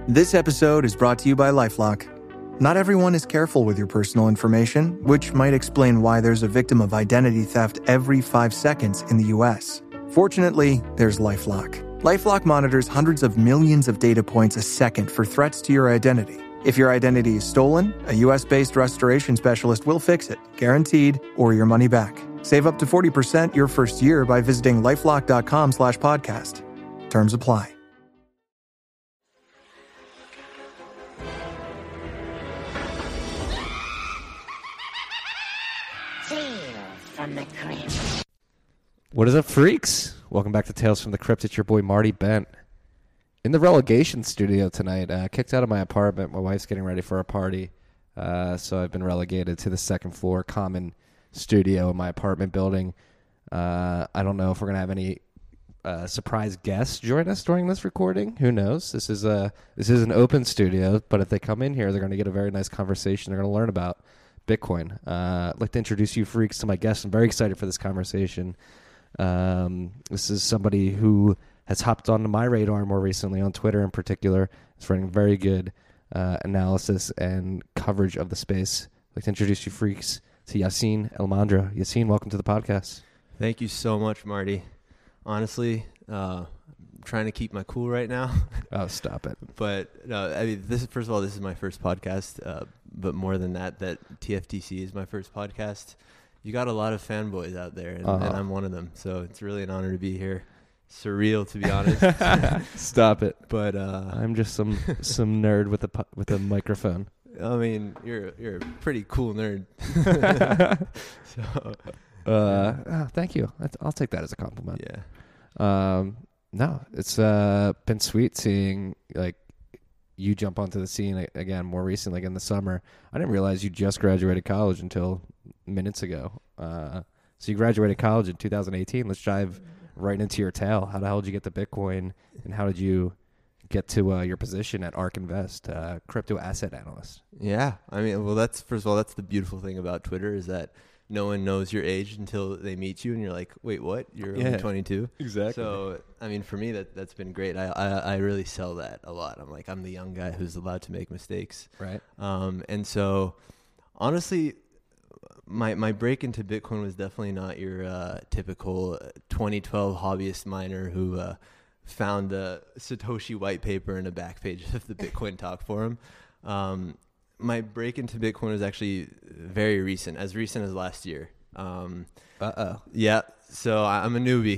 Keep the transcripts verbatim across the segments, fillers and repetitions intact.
This episode is brought to you by LifeLock. Not everyone is careful with your personal information, which might explain why there's a victim of identity theft every five seconds in the U S. Fortunately, there's LifeLock. LifeLock monitors hundreds of millions of data points a second for threats to your identity. If your identity is stolen, a U S-based restoration specialist will fix it, guaranteed, or your money back. Save up to forty percent your first year by visiting lifelock.com slash podcast. Terms apply. From the Crypt. What is up, freaks? Welcome back to Tales from the Crypt. It's your boy Marty Bent in the relegation studio tonight. Uh, kicked out of my apartment. My wife's getting ready for a party, uh, so I've been relegated to the second floor common studio in my apartment building. Uh, I don't know if we're gonna have any uh, surprise guests join us during this recording. Who knows? This is a this is an open studio, but if they come in here, they're gonna get a very nice conversation. They're gonna learn about Bitcoin. Uh, I'd like to introduce you freaks to my guests. I'm very excited for this conversation. Um, this is somebody who has hopped onto my radar more recently on Twitter in particular. It's running very good uh, analysis and coverage of the space. I'd like to introduce you freaks to Yassine Elmandra. Yassine, welcome to the podcast. Thank you so much, Marty. Honestly, uh, I'm trying to keep my cool right now. Oh, stop it. But no, I mean, this is, first of all, this is my first podcast. Uh, but more than that, that T F T C is my first podcast. You got a lot of fanboys out there, and, uh-huh. and I'm one of them. So it's really an honor to be here. Surreal, to be honest. Stop it. But uh, I'm just some some nerd with a pu- with a microphone. I mean, you're you're a pretty cool nerd. so, uh, oh, thank you. I'll take that as a compliment. Yeah. Um, no, it's uh, been sweet seeing like you jump onto the scene again more recently, like in the summer. I didn't realize you just graduated college until minutes ago. Uh, so you graduated college in two thousand eighteen. Let's dive right into your tale. How the hell did you get to Bitcoin, and how did you get to uh, your position at ARK Invest, uh, crypto asset analyst? Yeah, I mean, well, that's first of all, that's the beautiful thing about Twitter is that no one knows your age until they meet you, and you're like, wait, what? You're Yeah, only twenty-two? Exactly. So, I mean, for me, that, that's been great. I, I I really sell that a lot. I'm like, I'm the young guy who's allowed to make mistakes. Right. Um, and so, honestly, my my break into Bitcoin was definitely not your uh, typical twenty twelve hobbyist miner who uh, found the Satoshi white paper in a back page of the Bitcoin Talk forum. Um, my break into Bitcoin was actually very recent, as recent as last year. Um, Uh-oh. yeah, so I'm a newbie.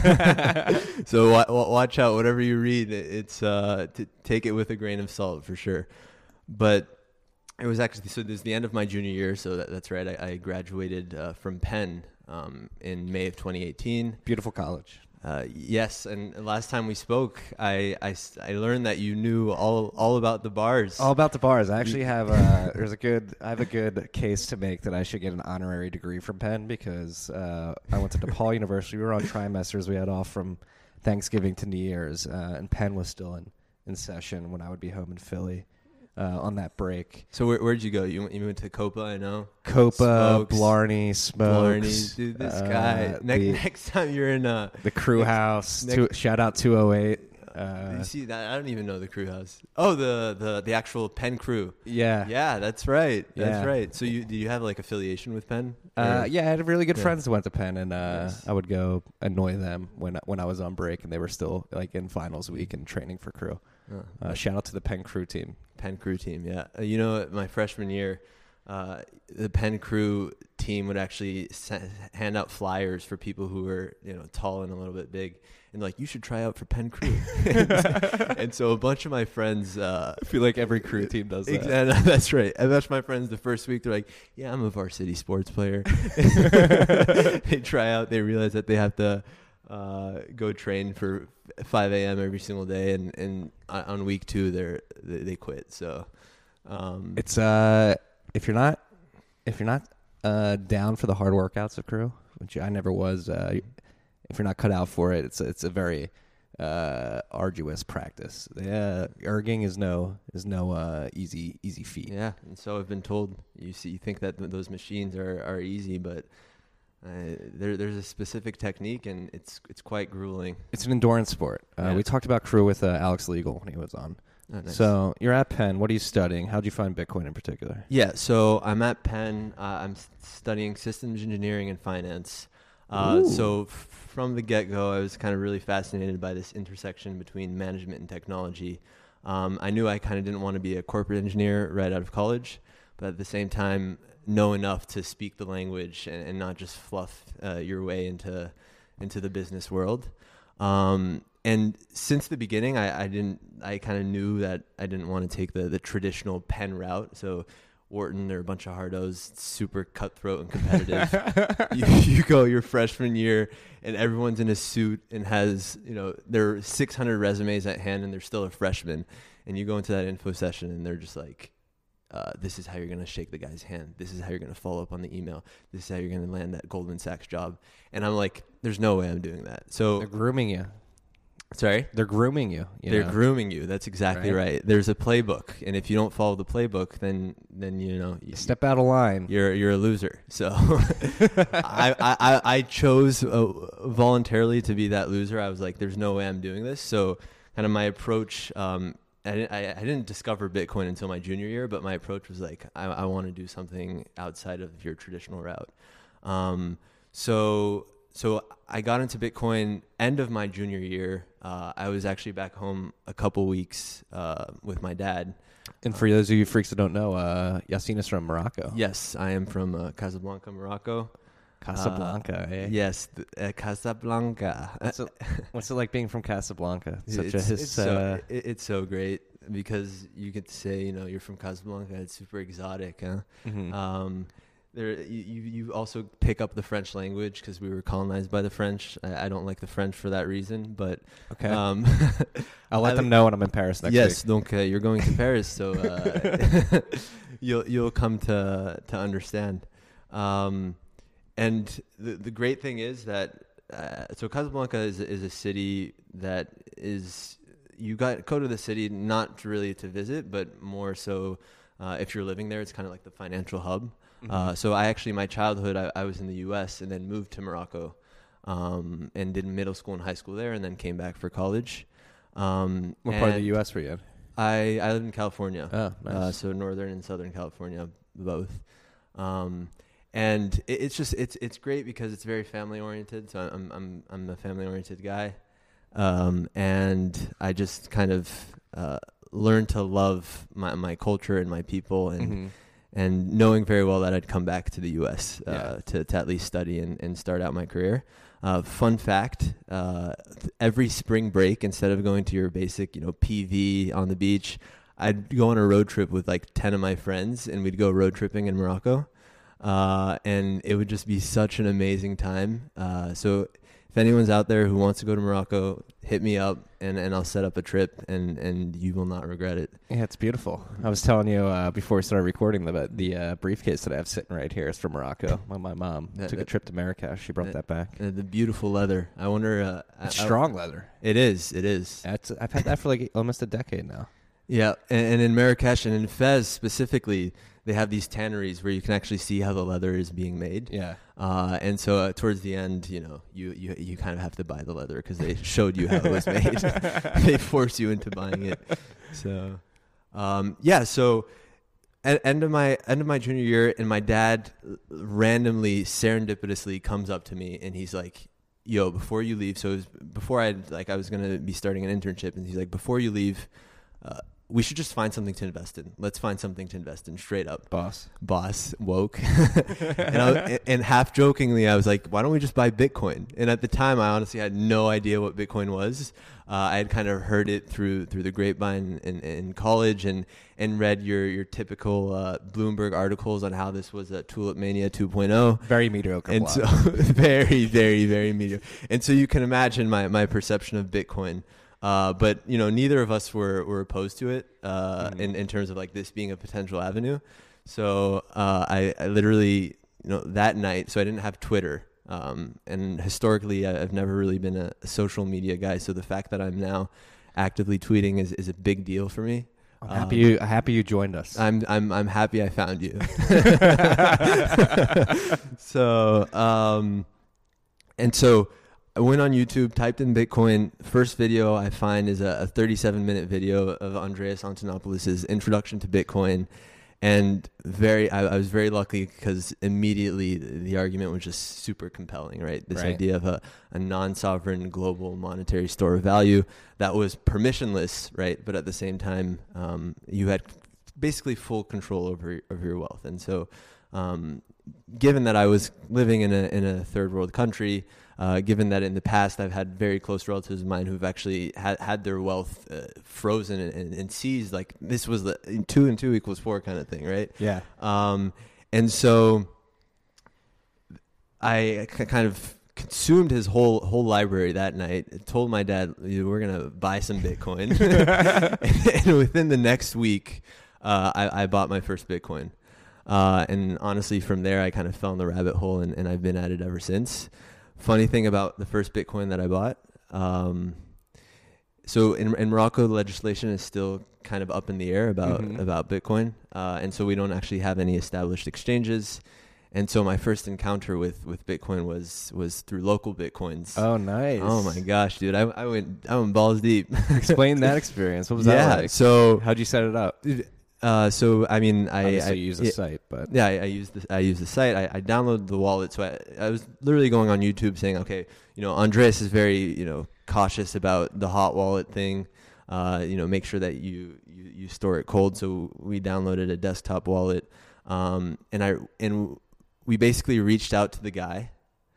So wa- wa- watch out. Whatever you read, it's uh, to take it with a grain of salt for sure. But it was actually, so this is the end of my junior year, so that, that's right. I, I graduated uh, from Penn um, in May of twenty eighteen. Beautiful college. Uh, yes, and last time we spoke, I, I, I learned that you knew all all about the bars. All about the bars. I actually have a there's a good I have a good case to make that I should get an honorary degree from Penn because uh, I went to DePaul University. We were on trimesters. We had off from Thanksgiving to New Year's, uh, and Penn was still in, in session when I would be home in Philly uh, on that break. So where where'd you go? You went, you went to Copa, I know. Copa, Smokes. Blarney, Smokes. Blarney, dude, this uh, guy. Next the, next time you're in uh the Crew next, House. next, Two, shout out two oh eight. Uh, you see that? I don't even know the Crew House. Oh, the the the actual Penn Crew. Yeah. Yeah, that's right. That's Yeah. right. So you do you have like affiliation with Penn? Uh, Or- yeah, I had really good Yeah. friends that went to Penn, and uh, Nice. I would go annoy them when when I was on break, and they were still like in finals week and training for Crew. Oh, Uh, shout out to the Penn Crew team. Penn Crew team, yeah. Uh, you know, my freshman year, uh, the Penn Crew team would actually sa- hand out flyers for people who were, you know, tall and a little bit big, and like, you should try out for Penn Crew. And so a bunch of my friends, uh, I feel like every Crew team does that. Exactly, that's right. A bunch of my friends the first week, they're like, yeah, I'm a varsity sports player. They try out, they realize that they have to uh, go train for five a.m. every single day, and, and on week two, they're, they, they quit. So um, It's uh, if you're not if you're not uh, down for the hard workouts of Crew, which I never was, uh, if you're not cut out for it, it's it's a very uh, arduous practice. Yeah, erging is no is no uh, easy easy feat. yeah, and so I've been told. You see, you think that th- those machines are, are easy, but uh, there there's a specific technique, and it's it's quite grueling. It's an endurance sport. Uh, Yeah. We talked about Crew with uh, Alex Legal when he was on. Oh, nice. So you're at Penn. What are you studying? How did you find Bitcoin in particular? Yeah, so I'm at Penn. Uh, I'm s- studying systems engineering and finance. Uh, so f- from the get-go, I was kind of really fascinated by this intersection between management and technology. Um, I knew I kind of didn't want to be a corporate engineer right out of college, but at the same time, know enough to speak the language and, and not just fluff uh, your way into into the business world. Um, and since the beginning, I, I didn't. I kind of knew that I didn't want to take the the traditional Penn route. So Wharton, they're a bunch of hardos, super cutthroat and competitive. you, you go your freshman year, and everyone's in a suit and has, you know, there are six hundred resumes at hand, and they're still a freshman. And you go into that info session, and they're just like, uh, "This is how you're gonna shake the guy's hand. This is how you're gonna follow up on the email. This is how you're gonna land that Goldman Sachs job." And I'm like, "There's no way I'm doing that." So They're grooming you. Sorry? They're grooming you. you They're know? grooming you. That's exactly Right. right. There's a playbook, and if you don't follow the playbook, then then you know you, Step out of line. you're you're a loser. So I, I I chose uh, voluntarily to be that loser. I was like, "There's no way I'm doing this." So kind of my approach. Um, I didn't I, I didn't discover Bitcoin until my junior year, but my approach was like, I, I want to do something outside of your traditional route. Um, so. So I got into Bitcoin end of my junior year. Uh, I was actually back home a couple weeks uh, with my dad. And for those of you freaks that don't know, uh, Yassine is from Morocco. Yes, I am from uh, Casablanca, Morocco. Casablanca, Uh, eh? Yes, th- uh, Casablanca. What's it, what's it like being from Casablanca? Such it's, a his, it's, so, uh, it- it's so great because you get to say, you know, you're from Casablanca. It's super exotic. Huh? mhm. Um, there, you, you you also pick up the French language because we were colonized by the French. I, I don't like the French for that reason, but okay. um, I'll let I- them know when I'm in Paris next yes, week. donc uh, you're going to Paris, so uh, you'll you'll come to to understand. Um, and the the great thing is that uh, so Casablanca is is a city that is you got go to the city not really to visit, but more so uh, if you're living there, it's kind of like the financial hub. Mm-hmm. Uh, so I actually, my childhood, I, I was in the U S and then moved to Morocco, um, and did middle school and high school there, and then came back for college. Um, What part of the and U S were you in? I, I live in California, Oh, nice. uh, so northern and southern California, both. Um, and it, it's just it's it's great because it's very family oriented. So I'm I'm I'm a family oriented guy, um, and I just kind of uh, learned to love my my culture and my people, and. Mhm. And knowing very well that I'd come back to the U S uh, Yeah. to, to at least study and, and start out my career. Uh, fun fact, uh, th- every spring break, instead of going to your basic, you know, P V on the beach, I'd go on a road trip with like ten of my friends, and we'd go road tripping in Morocco. Uh, and it would just be such an amazing time. Uh, so if anyone's out there who wants to go to Morocco, hit me up, and, and I'll set up a trip, and, and you will not regret it. Yeah, it's beautiful. I was telling you uh, before we started recording the the uh, briefcase that I have sitting right here is from Morocco. My, my mom That- took a that- trip to Marrakesh. She brought that- that back. Uh, the beautiful leather. I wonder. Uh, It's I- I- strong leather. It is. It is. That's, I've had that for like almost a decade now. Yeah, and, and in Marrakesh and in Fez specifically, they have these tanneries where you can actually see how the leather is being made. Yeah. Uh, and so uh, towards the end, you know, you, you, you kind of have to buy the leather because they showed you how it was made. They force you into buying it. So, um, yeah. So, at end of my end of my junior year, and my dad randomly, serendipitously comes up to me, and he's like, "Yo, before you leave." So it was before I like I was gonna be starting an internship, and he's like, "Before you leave, uh, we should just find something to invest in. Let's find something to invest in, straight up." Boss. Boss woke. and, I, and half jokingly, I was like, why don't we just buy Bitcoin? And at the time, I honestly had no idea what Bitcoin was. Uh, I had kind of heard it through through the grapevine in, in college, and, and read your, your typical uh, Bloomberg articles on how this was a Tulip Mania two point oh. Very mediocre. And blog. so very, very, very mediocre. And so you can imagine my, my perception of Bitcoin. Uh, but, you know, neither of us were, were opposed to it uh, Mhm. in, in terms of like this being a potential avenue. So uh, I, I literally, you know, that night, so I didn't have Twitter. Um, and historically, I- I've never really been a, a social media guy. So the fact that I'm now actively tweeting is, is a big deal for me. I'm happy Um, you happy you joined us. I'm I'm I'm happy I found you. so um, and so I went on YouTube, typed in Bitcoin. First video I find is a, a thirty-seven minute video of Andreas Antonopoulos' introduction to Bitcoin. And very, I, I was very lucky because immediately the, the argument was just super compelling, right? This Right. idea of a, a non-sovereign global monetary store of value that was permissionless, right? But at the same time, um, you had basically full control over over your wealth. And so, um, given that I was living in a in a third world country, uh, given that in the past I've had very close relatives of mine who've actually had, had their wealth uh, frozen and, and, and seized, like this was the two and two equals four kind of thing, right? Yeah. Um, and so I k- kind of consumed his whole whole library that night. Told my dad, we're gonna buy some Bitcoin, and within the next week, uh, I, I bought my first Bitcoin. Uh, and honestly, from there, I kind of fell in the rabbit hole, and, and I've been at it ever since. Funny thing about the first Bitcoin that I bought, um, so in, in Morocco, the legislation is still kind of up in the air about Mhm. about Bitcoin, uh, and so we don't actually have any established exchanges. And so my first encounter with, with Bitcoin was was through local Bitcoins. Oh, nice. Oh my gosh, dude! I, I went I went balls deep. Explain that experience. What was yeah. that like? So How'd you set it up? uh, so I mean, I Obviously, I you use a yeah, site, but yeah, I, I used the I used the site. I, I downloaded the wallet. So I I was literally going on YouTube saying, okay, you know, Andreas is very you know cautious about the hot wallet thing. Uh, you know, make sure that you, you you store it cold. So we downloaded a desktop wallet, um, and I and we basically reached out to the guy.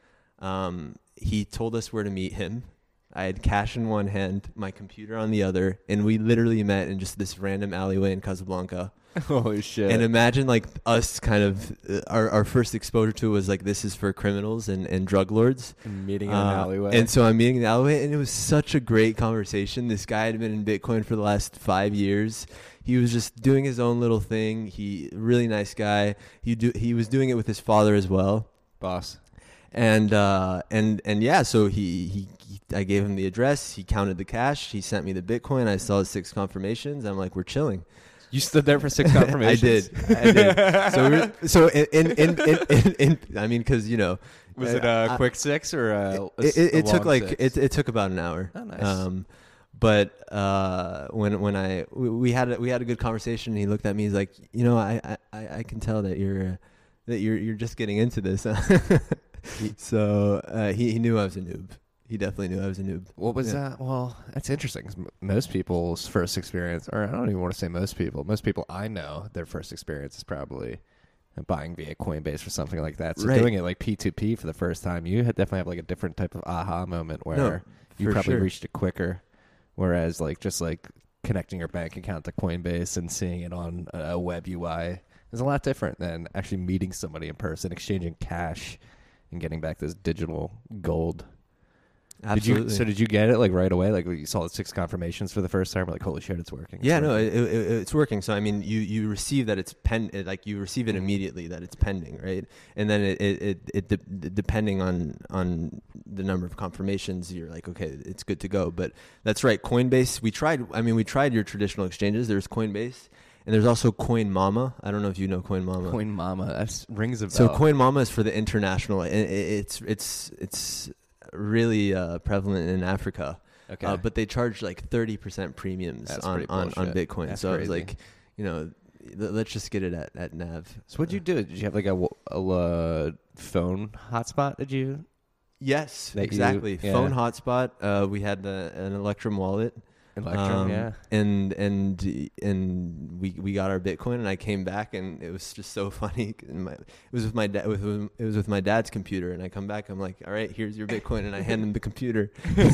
Um, he told us where to meet him. I had cash in one hand, my computer on the other, and we literally met in just this random alleyway in Casablanca. holy shit. And imagine like us kind of, uh, our, our first exposure to it was like, this is for criminals and, and drug lords. meeting in an Uh, alleyway. And so I'm meeting in the alleyway, and it was such a great conversation. This guy had been in Bitcoin for the last five years. He was just doing his own little thing. He really nice guy. He do he was doing it with his father as well. Boss. And uh, and and yeah, so he, he he I gave him the address. He counted the cash. He sent me the Bitcoin. I saw his six confirmations. I'm like, we're chilling. You stood there for six confirmations. I did. I did. So we're, so in in in, in, in, in I mean, because you know, Was uh, it a I- quick six or a, a it, it, a it took long like six? it, it took about an hour. Oh, nice. Um, but uh, when when I we, we had a, we had a good conversation, and he looked at me. He's like, you know, I I, I can tell that you're uh, that you're you're just getting into this. so uh, he he knew I was a noob. He definitely knew I was a noob. What was Yeah. that? Well, that's interesting. 'Cause m- most people's first experience, or I don't even want to say most people, most people I know, their first experience is probably buying via Coinbase or something like that. So Right. doing it like P two P for the first time, you had definitely have like a different type of aha moment where No, you for probably sure. reached it quicker. Whereas like just like connecting your bank account to Coinbase and seeing it on a a web U I is a lot different than actually meeting somebody in person, exchanging cash, and getting back this digital gold. Absolutely. Did you, so did you get it like right away? Like you saw the six confirmations for the first time, like holy shit, it's working. It's Yeah, no, working. it, it, it's working. So I mean, you, you receive that it's pen, it, like you receive it immediately that it's pending, right? And then it it, it, it de- depending on on the number of confirmations, you're like, okay, it's good to go. But that's right, Coinbase. We tried. I mean, we tried your traditional exchanges. There's Coinbase, and there's also Coin Mama. I don't know if you know Coin Mama. Coin Mama, that rings a bell. So Coin Mama is for the international. and it, it's it's it's really uh, prevalent in Africa. Okay. Uh, but they charge like thirty percent premiums That's on, pretty on, on bullshit. Bitcoin. That's so I was crazy. like, you know, th- let's just get it at, at Nav. So what'd you do? Did you have like a, w- a, uh, phone hotspot? Did you? Yes, That you- exactly. yeah. Phone hotspot. Uh, we had the, an Electrum wallet. Electrum, Um, yeah. And and and we we got our Bitcoin, and I came back, and it was just so funny. And my, it was with my dad. With it was with my dad's computer, and I come back. I'm like, all right, here's your Bitcoin, and I hand him the computer.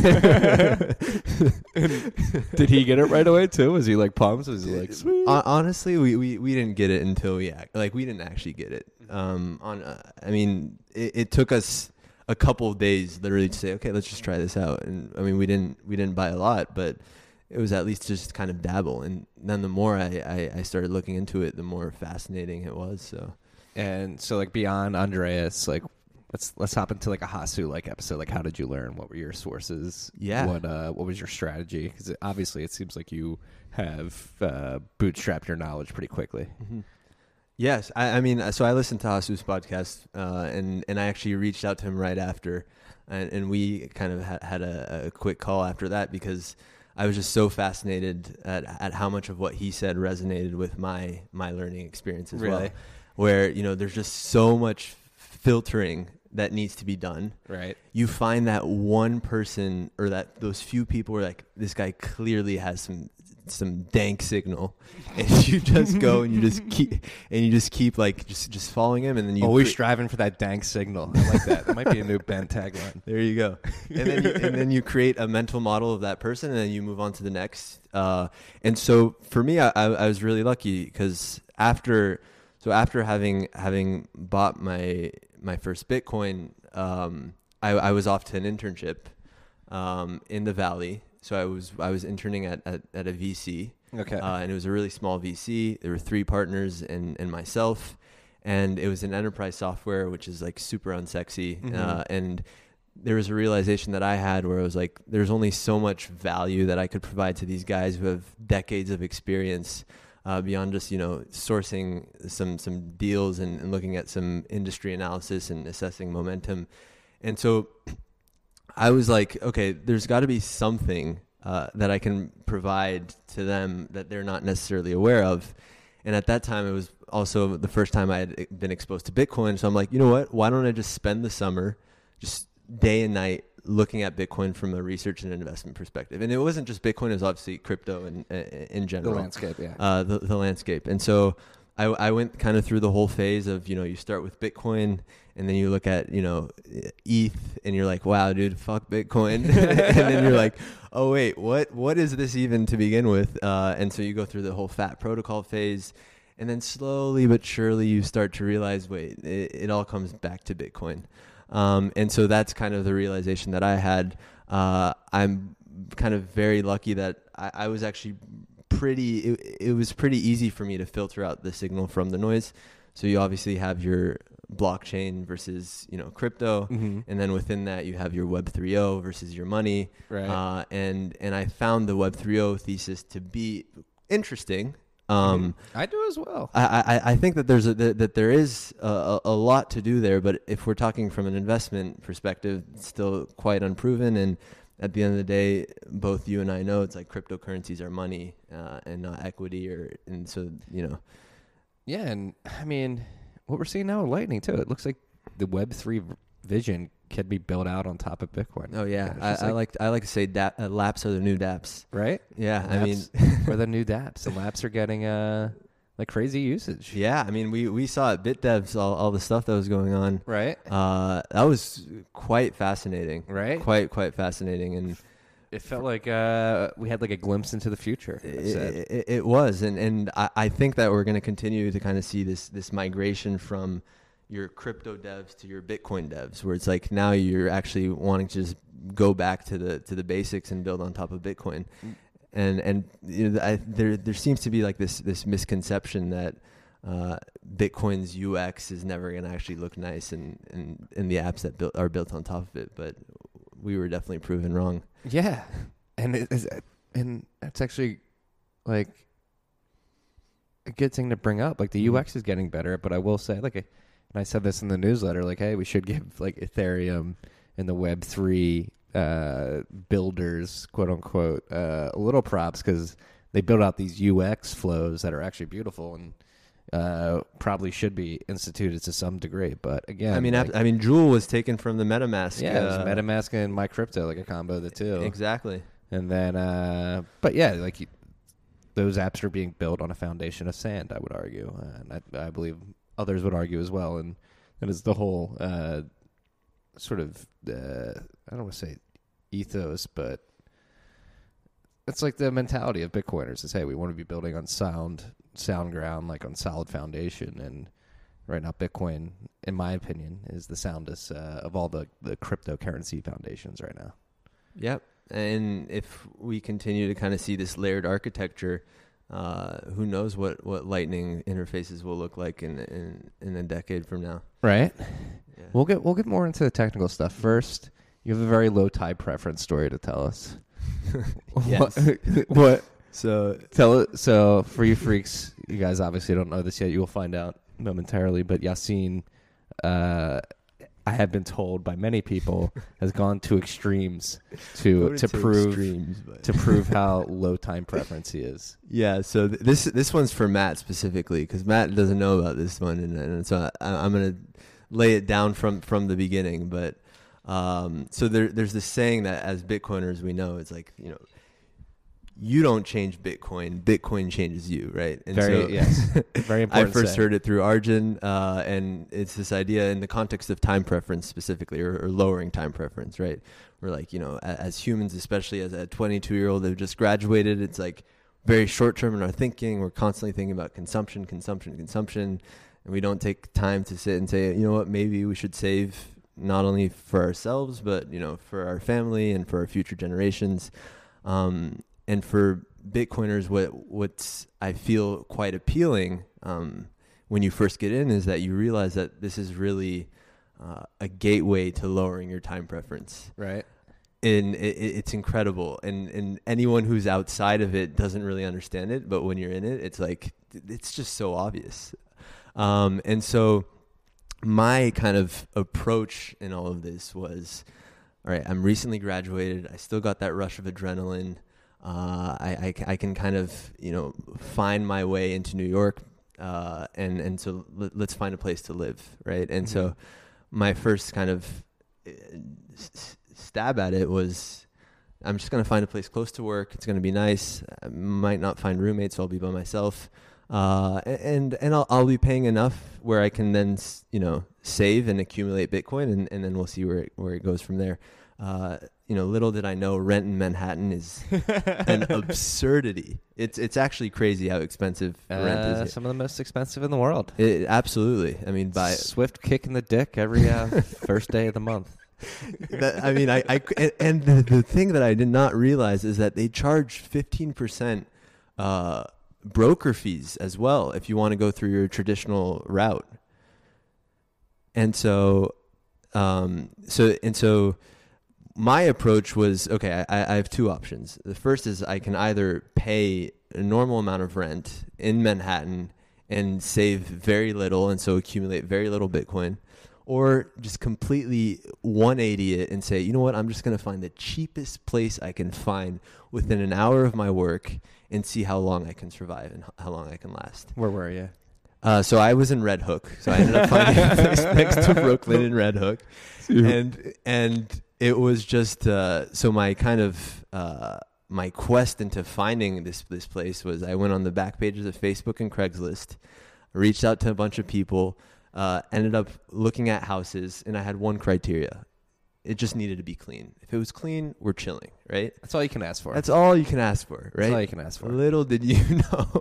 Did he get it right away too? Was he like pumped? Was he like, sweet? Hon- Honestly, we, we, we didn't get it until we act, like we didn't actually get it. Um, on uh, I mean, it, it took us a couple of days literally to say, okay, let's just try this out. And I mean, we didn't we didn't buy a lot, but it was at least just kind of dabble. And then the more I, I, I started looking into it, the more fascinating it was. So And so like beyond Andreas, like let's let's hop into like a Hasu like episode. Like how did you learn? What were your sources? Yeah. What uh what was your strategy? Because obviously it seems like you have uh, bootstrapped your knowledge pretty quickly. yes, I, I mean, so I listened to Hasu's podcast, uh, and and I actually reached out to him right after. and, and we kind of ha- had a, a quick call after that because I was just so fascinated at, at how much of what he said resonated with my my learning experience as Really? well. Where, you know, there's just so much filtering that needs to be done. Right. You find that one person or that those few people where like this guy clearly has some some dank signal, and you just go and you just keep and you just keep like just just following him, and then you Always cre- striving for that dank signal. I like that. That might be a new band tagline. There you go. And then you, and then you create a mental model of that person, and then you move on to the next. Uh, and so for me, I, I, I was really lucky because after so after having having bought my my first Bitcoin, um, I, I was off to an internship um, in the Valley. So I was I was interning at, at, at a V C. Okay. Uh, and it was a really small V C. There were three partners and, and myself. And it was an enterprise software, which is like super unsexy. Mm-hmm. Uh, and there was a realization that I had where I was like, there's only so much value that I could provide to these guys who have decades of experience uh, beyond just, you know, sourcing some, some deals and, and looking at some industry analysis and assessing momentum. And so I was like, okay, there's got to be something uh, that I can provide to them that they're not necessarily aware of. And at that time, it was also the first time I had been exposed to Bitcoin. So I'm like, you know what? Why don't I just spend the summer just day and night looking at Bitcoin from a research and investment perspective? And it wasn't just Bitcoin. It was obviously crypto in, in general. The landscape, yeah. Uh, the, the landscape. And so I, I went kind of through the whole phase of, you know, you start with Bitcoin and then you look at, you know, E T H and you're like, wow, dude, fuck Bitcoin. And then you're like, oh, wait, what what is this even to begin with? Uh, and so you go through the whole fat protocol phase. And then slowly but surely you start to realize, wait, it, it all comes back to Bitcoin. Um, and so that's kind of the realization that I had. Uh, I'm kind of very lucky that I, I was actually pretty, it, it was pretty easy for me to filter out the signal from the noise. So you obviously have your blockchain versus, you know, crypto. Mm-hmm. And then within that you have your Web three point oh versus your money. Right. Uh, and, and I found the Web three point oh thesis to be interesting. Um, I do as well. I, I, I think that there's a, that, that there is a, a lot to do there, but if we're talking from an investment perspective, it's still quite unproven. And at the end of the day, both you and I know it's like cryptocurrencies are money uh, and not equity, or and so you know. Yeah, and I mean, what we're seeing now with Lightning too, it looks like the Web three vision can be built out on top of Bitcoin. Oh yeah, It's I, just I like I like to say da- uh, laps are the new dApps. right? Yeah, I mean, Or the new dApps. The laps are getting uh like crazy usage. yeah, I mean, we, we saw at BitDevs all, all the stuff that was going on. Right? Uh, that was quite fascinating. Right? Quite quite fascinating, and It felt like uh, we had like a glimpse into the future. I said. it, it, it was, and and I, I think that we're going to continue to kind of see this this migration from your crypto devs to your Bitcoin devs, where it's like now you're actually wanting to just go back to the to the basics and build on top of Bitcoin. And and you know, I, there there seems to be like this this misconception that uh, Bitcoin's U X is never going to actually look nice in, in, in the apps that built, are built on top of it. But we were definitely proven wrong. Yeah, and it is, and that's actually like a good thing to bring up. Like the U X is getting better, but I will say, like, and I said this in the newsletter, like, hey, we should give like Ethereum and the Web three uh, builders, quote unquote, uh, a little props because they build out these U X flows that are actually beautiful and uh, probably should be instituted to some degree. But again, I mean, like, I mean, Joule was taken from the MetaMask. yeah, it was uh, MetaMask and MyCrypto, like a combo of the two. Exactly. And then, uh, but yeah, like you, those apps are being built on a foundation of sand, I would argue. Uh, and I, I believe others would argue as well. And that is the whole uh, sort of, uh, I don't want to say ethos, but it's like the mentality of Bitcoiners is, hey, we want to be building on sound, sound ground, like on solid foundation. And right now, Bitcoin, in my opinion, is the soundest uh, of all the, the cryptocurrency foundations right now. Yep. And if we continue to kind of see this layered architecture, uh, who knows what, what Lightning interfaces will look like in in, in a decade from now. Right. Yeah. We'll get we'll get more into the technical stuff. First, you have a very low tide preference story to tell us. Yes. What? what? So Tell it. So for you freaks, you guys obviously don't know this yet. You will find out momentarily. But Yassine, uh, I have been told by many people, has gone to extremes to wouldn't to say prove extremes, but- to prove how low time preference he is. Yeah, so th- this this one's for Matt specifically because Matt doesn't know about this one, and, and so I, I'm gonna lay it down from from the beginning. But um, so there there's this saying that as Bitcoiners we know it's like you know you don't change Bitcoin, Bitcoin changes you, right? And Very so yes, very I important. first saying. heard it through Arjun, uh, and it's this idea in the context of time preference specifically, or, or lowering time preference, right? We're like, you know, as, as humans, especially as a twenty-two-year-old that just graduated, it's like very short-term in our thinking. We're constantly thinking about consumption, consumption, consumption, and we don't take time to sit and say, you know what, maybe we should save not only for ourselves, but, you know, for our family and for our future generations. Um, and for Bitcoiners, what what's I feel quite appealing um, when you first get in is that you realize that this is really uh, a gateway to lowering your time preference. Right. And it, it's incredible. And and anyone who's outside of it doesn't really understand it. But when you're in it, it's like it's just so obvious. Um, and so my kind of approach in all of this was, all right, I'm recently graduated. I still got that rush of adrenaline. Uh, I, I, I can kind of, you know, find my way into New York, uh, and, and so let, let's find a place to live, right? And mm-hmm. so my first kind of s- stab at it was, I'm just going to find a place close to work. It's going to be nice. I might not find roommates, so I'll be by myself. Uh, and and I'll, I'll be paying enough where I can then, you know, save and accumulate Bitcoin, and, and then we'll see where it, where it goes from there. Uh, you know, little did I know rent in Manhattan is an absurdity. It's it's actually crazy how expensive Uh, rent is. Here. some of the most expensive in the world. It, absolutely. I mean, by Swift kick in the dick every uh, first day of the month. that, I mean, I, I and, and the, the thing that I did not realize is that they charge fifteen percent uh, broker fees as well if you want to go through your traditional route. And so, um, so and so. My approach was, okay, I, I have two options. The first is I can either pay a normal amount of rent in Manhattan and save very little and so accumulate very little Bitcoin, or just completely one eighty it and say, you know what, I'm just going to find the cheapest place I can find within an hour of my work and see how long I can survive and how long I can last. Where were you? Uh, so I was in Red Hook. So I ended up finding a place next to Brooklyn in Red Hook. And, and, it was just uh, so my kind of uh, my quest into finding this this place was I went on the back pages of Facebook and Craigslist, reached out to a bunch of people, uh, ended up looking at houses, and I had one criteria: it just needed to be clean. If it was clean, we're chilling, right? That's all you can ask for. That's all you can ask for, right? That's all you can ask for. Little did you know,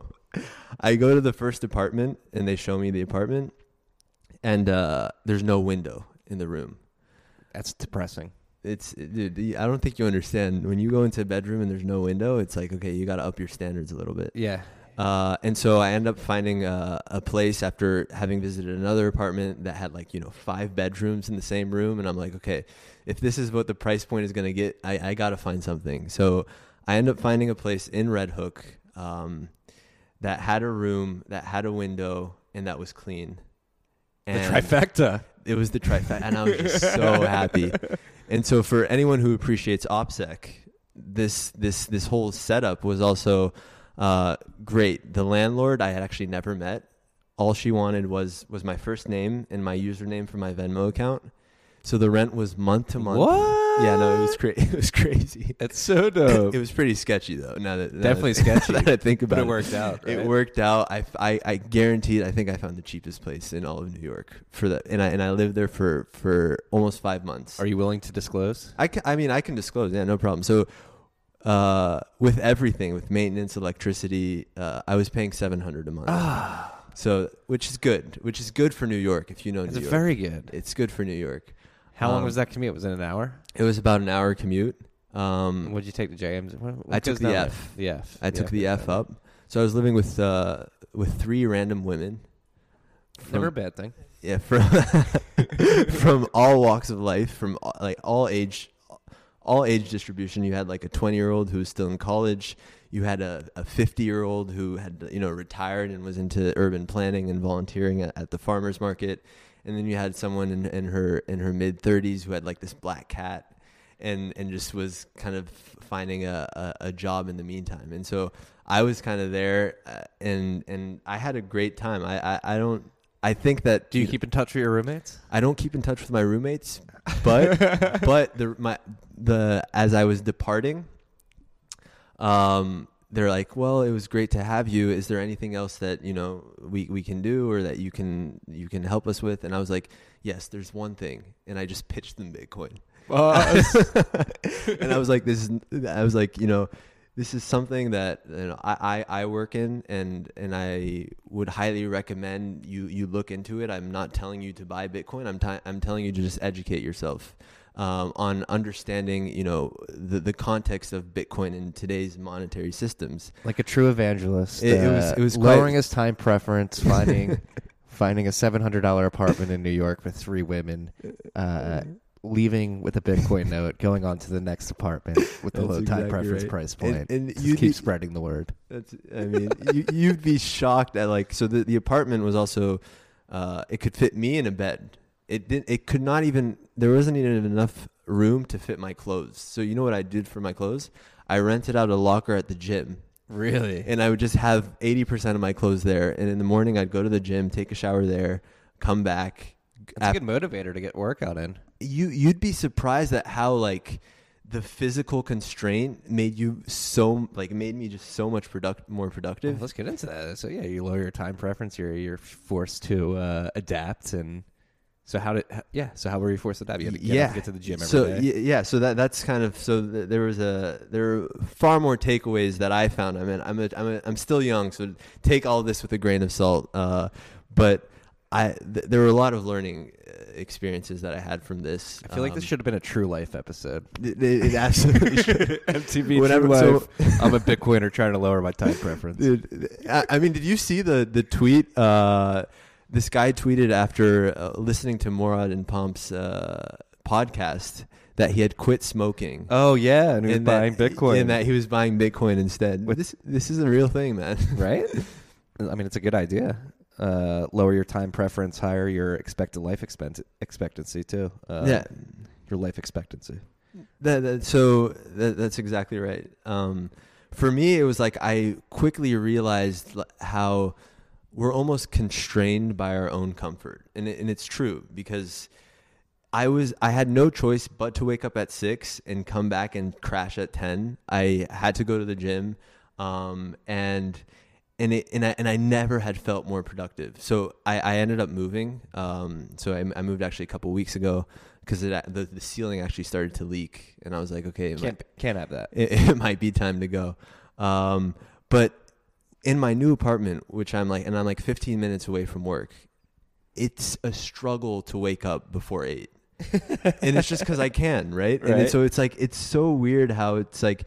I go to the first apartment and they show me the apartment, and uh, there's no window in the room. That's depressing. It's dude, I don't think you understand. When you go into a bedroom and there's no window, it's like, okay, you got to up your standards a little bit. Yeah. Uh, and so I end up finding a, a place after having visited another apartment that had like, you know, five bedrooms in the same room. And I'm like, okay, if this is what the price point is going to get, I, I got to find something. So I end up finding a place in Red Hook um, that had a room, that had a window, and that was clean. And the trifecta. It was the trifecta. And I was just so happy. And so for anyone who appreciates OPSEC, this this this whole setup was also uh, great. The landlord I had actually never met. All she wanted was was my first name and my username for my Venmo account. So the rent was month to month. What? Yeah, no, it was cra- it was crazy. It's so dope. It was pretty sketchy though. Now that now Definitely that, sketchy. Now that I think about but it, it worked out. Right? It worked out. I, I, I guaranteed. I think I found the cheapest place in all of New York for that, and I and I lived there for, for almost five months. Are you willing to disclose? I, can, I mean, I can disclose. Yeah, no problem. So, uh, with everything, with maintenance, electricity, uh, I was paying seven hundred a month. Ah. So, which is good. Which is good for New York. If you know It's New York, very good. It's good for New York. How long Um, was that commute? Was it an hour? It was about an hour commute. Um, Would you take the J Ms? What, what I took goes the down F. there? The F. I took the goes F down up. So I was living with uh, with three random women. there. From, Never a bad thing. Yeah, from from all walks of life, from all, like all age, all age distribution. You had like a twenty year old who was still in college. You had a a fifty year old who had, you know, retired and was into urban planning and volunteering at, at the farmers market. and then you had someone in, in her in her mid thirties who had like this black cat, and and just was kind of finding a, a, a job in the meantime. And so I was kind of there, uh, and and I had a great time. I I, I don't. I think that. Do you keep in touch with your roommates? I don't keep in touch with my roommates, but but the my the as I was departing, um, they're like, well, it was great to have you. Is there anything else that you know we, we can do or that you can you can help us with? And I was like, yes, there's one thing, and I just pitched them Bitcoin. Uh, and I was like, this is I was like, you know. This is something that you know, I, I, I work in, and, and I would highly recommend you, you look into it. I'm not telling you to buy Bitcoin. I'm t- I'm telling you to just educate yourself um, on understanding, you know, the, the context of Bitcoin in today's monetary systems. Like a true evangelist. It, uh, it was it was lowering quite, his time preference, finding finding a seven hundred dollars apartment in New York with three women. Uh, leaving with a Bitcoin note, going on to the next apartment with the That's low time exactly preference right. price point. And, and Just you keep spreading the word. That's, I mean, you, you'd be shocked at like, so the, the apartment was also, uh, it could fit me in a bed. It didn't, it could not even, there wasn't even enough room to fit my clothes. So you know what I did for my clothes? I rented out a locker at the gym. Really? And I would just have eighty percent of my clothes there. And in the morning I'd go to the gym, take a shower there, come back. That's a good motivator to get workout in. You you'd be surprised at how like the physical constraint made you so like made me just so much product more productive. Well, let's get into that. So yeah, you lower your time preference. You're you're forced to uh, adapt. And so how did how, yeah? So how were you forced to adapt? You had to get, yeah, up to, get to the gym every so day. y- yeah, so that that's kind of so th- there was a there are far more takeaways that I found. I mean, I'm a, I'm a, I'm still young, so take all this with a grain of salt. Uh, but I th- there were a lot of learning experiences that I had from this. I feel like um, this should have been a True Life episode. It, it absolutely should. M T V Whenever- True Life. so- I'm a Bitcoiner trying to lower my time preference. Dude, I, I mean, did you see the the tweet? Uh, this guy tweeted after uh, listening to Morad and Pomp's uh, podcast that he had quit smoking. Oh yeah, and he was and buying that, Bitcoin. and that he was buying Bitcoin instead. With- this this is a real thing, man. Right? I mean, it's a good idea. Uh, lower your time preference, higher your expected life expect- expectancy too. Uh, Yeah. Your life expectancy. That, that, so that, that's exactly right. Um, for me, it was like I quickly realized l- how we're almost constrained by our own comfort, and it, and it's true because I was I had no choice but to wake up at six and come back and crash at ten. I had to go to the gym, um, and. And it, and I and I never had felt more productive. So I, I ended up moving. Um, so I, I moved actually a couple weeks ago because the the ceiling actually started to leak, and I was like, okay, it Can't might, can't have that. it, it might be time to go. Um, but in my new apartment, which I'm like, and I'm like fifteen minutes away from work, it's a struggle to wake up before eight, and it's just because I can, right? Right. And it, so it's like it's so weird how it's like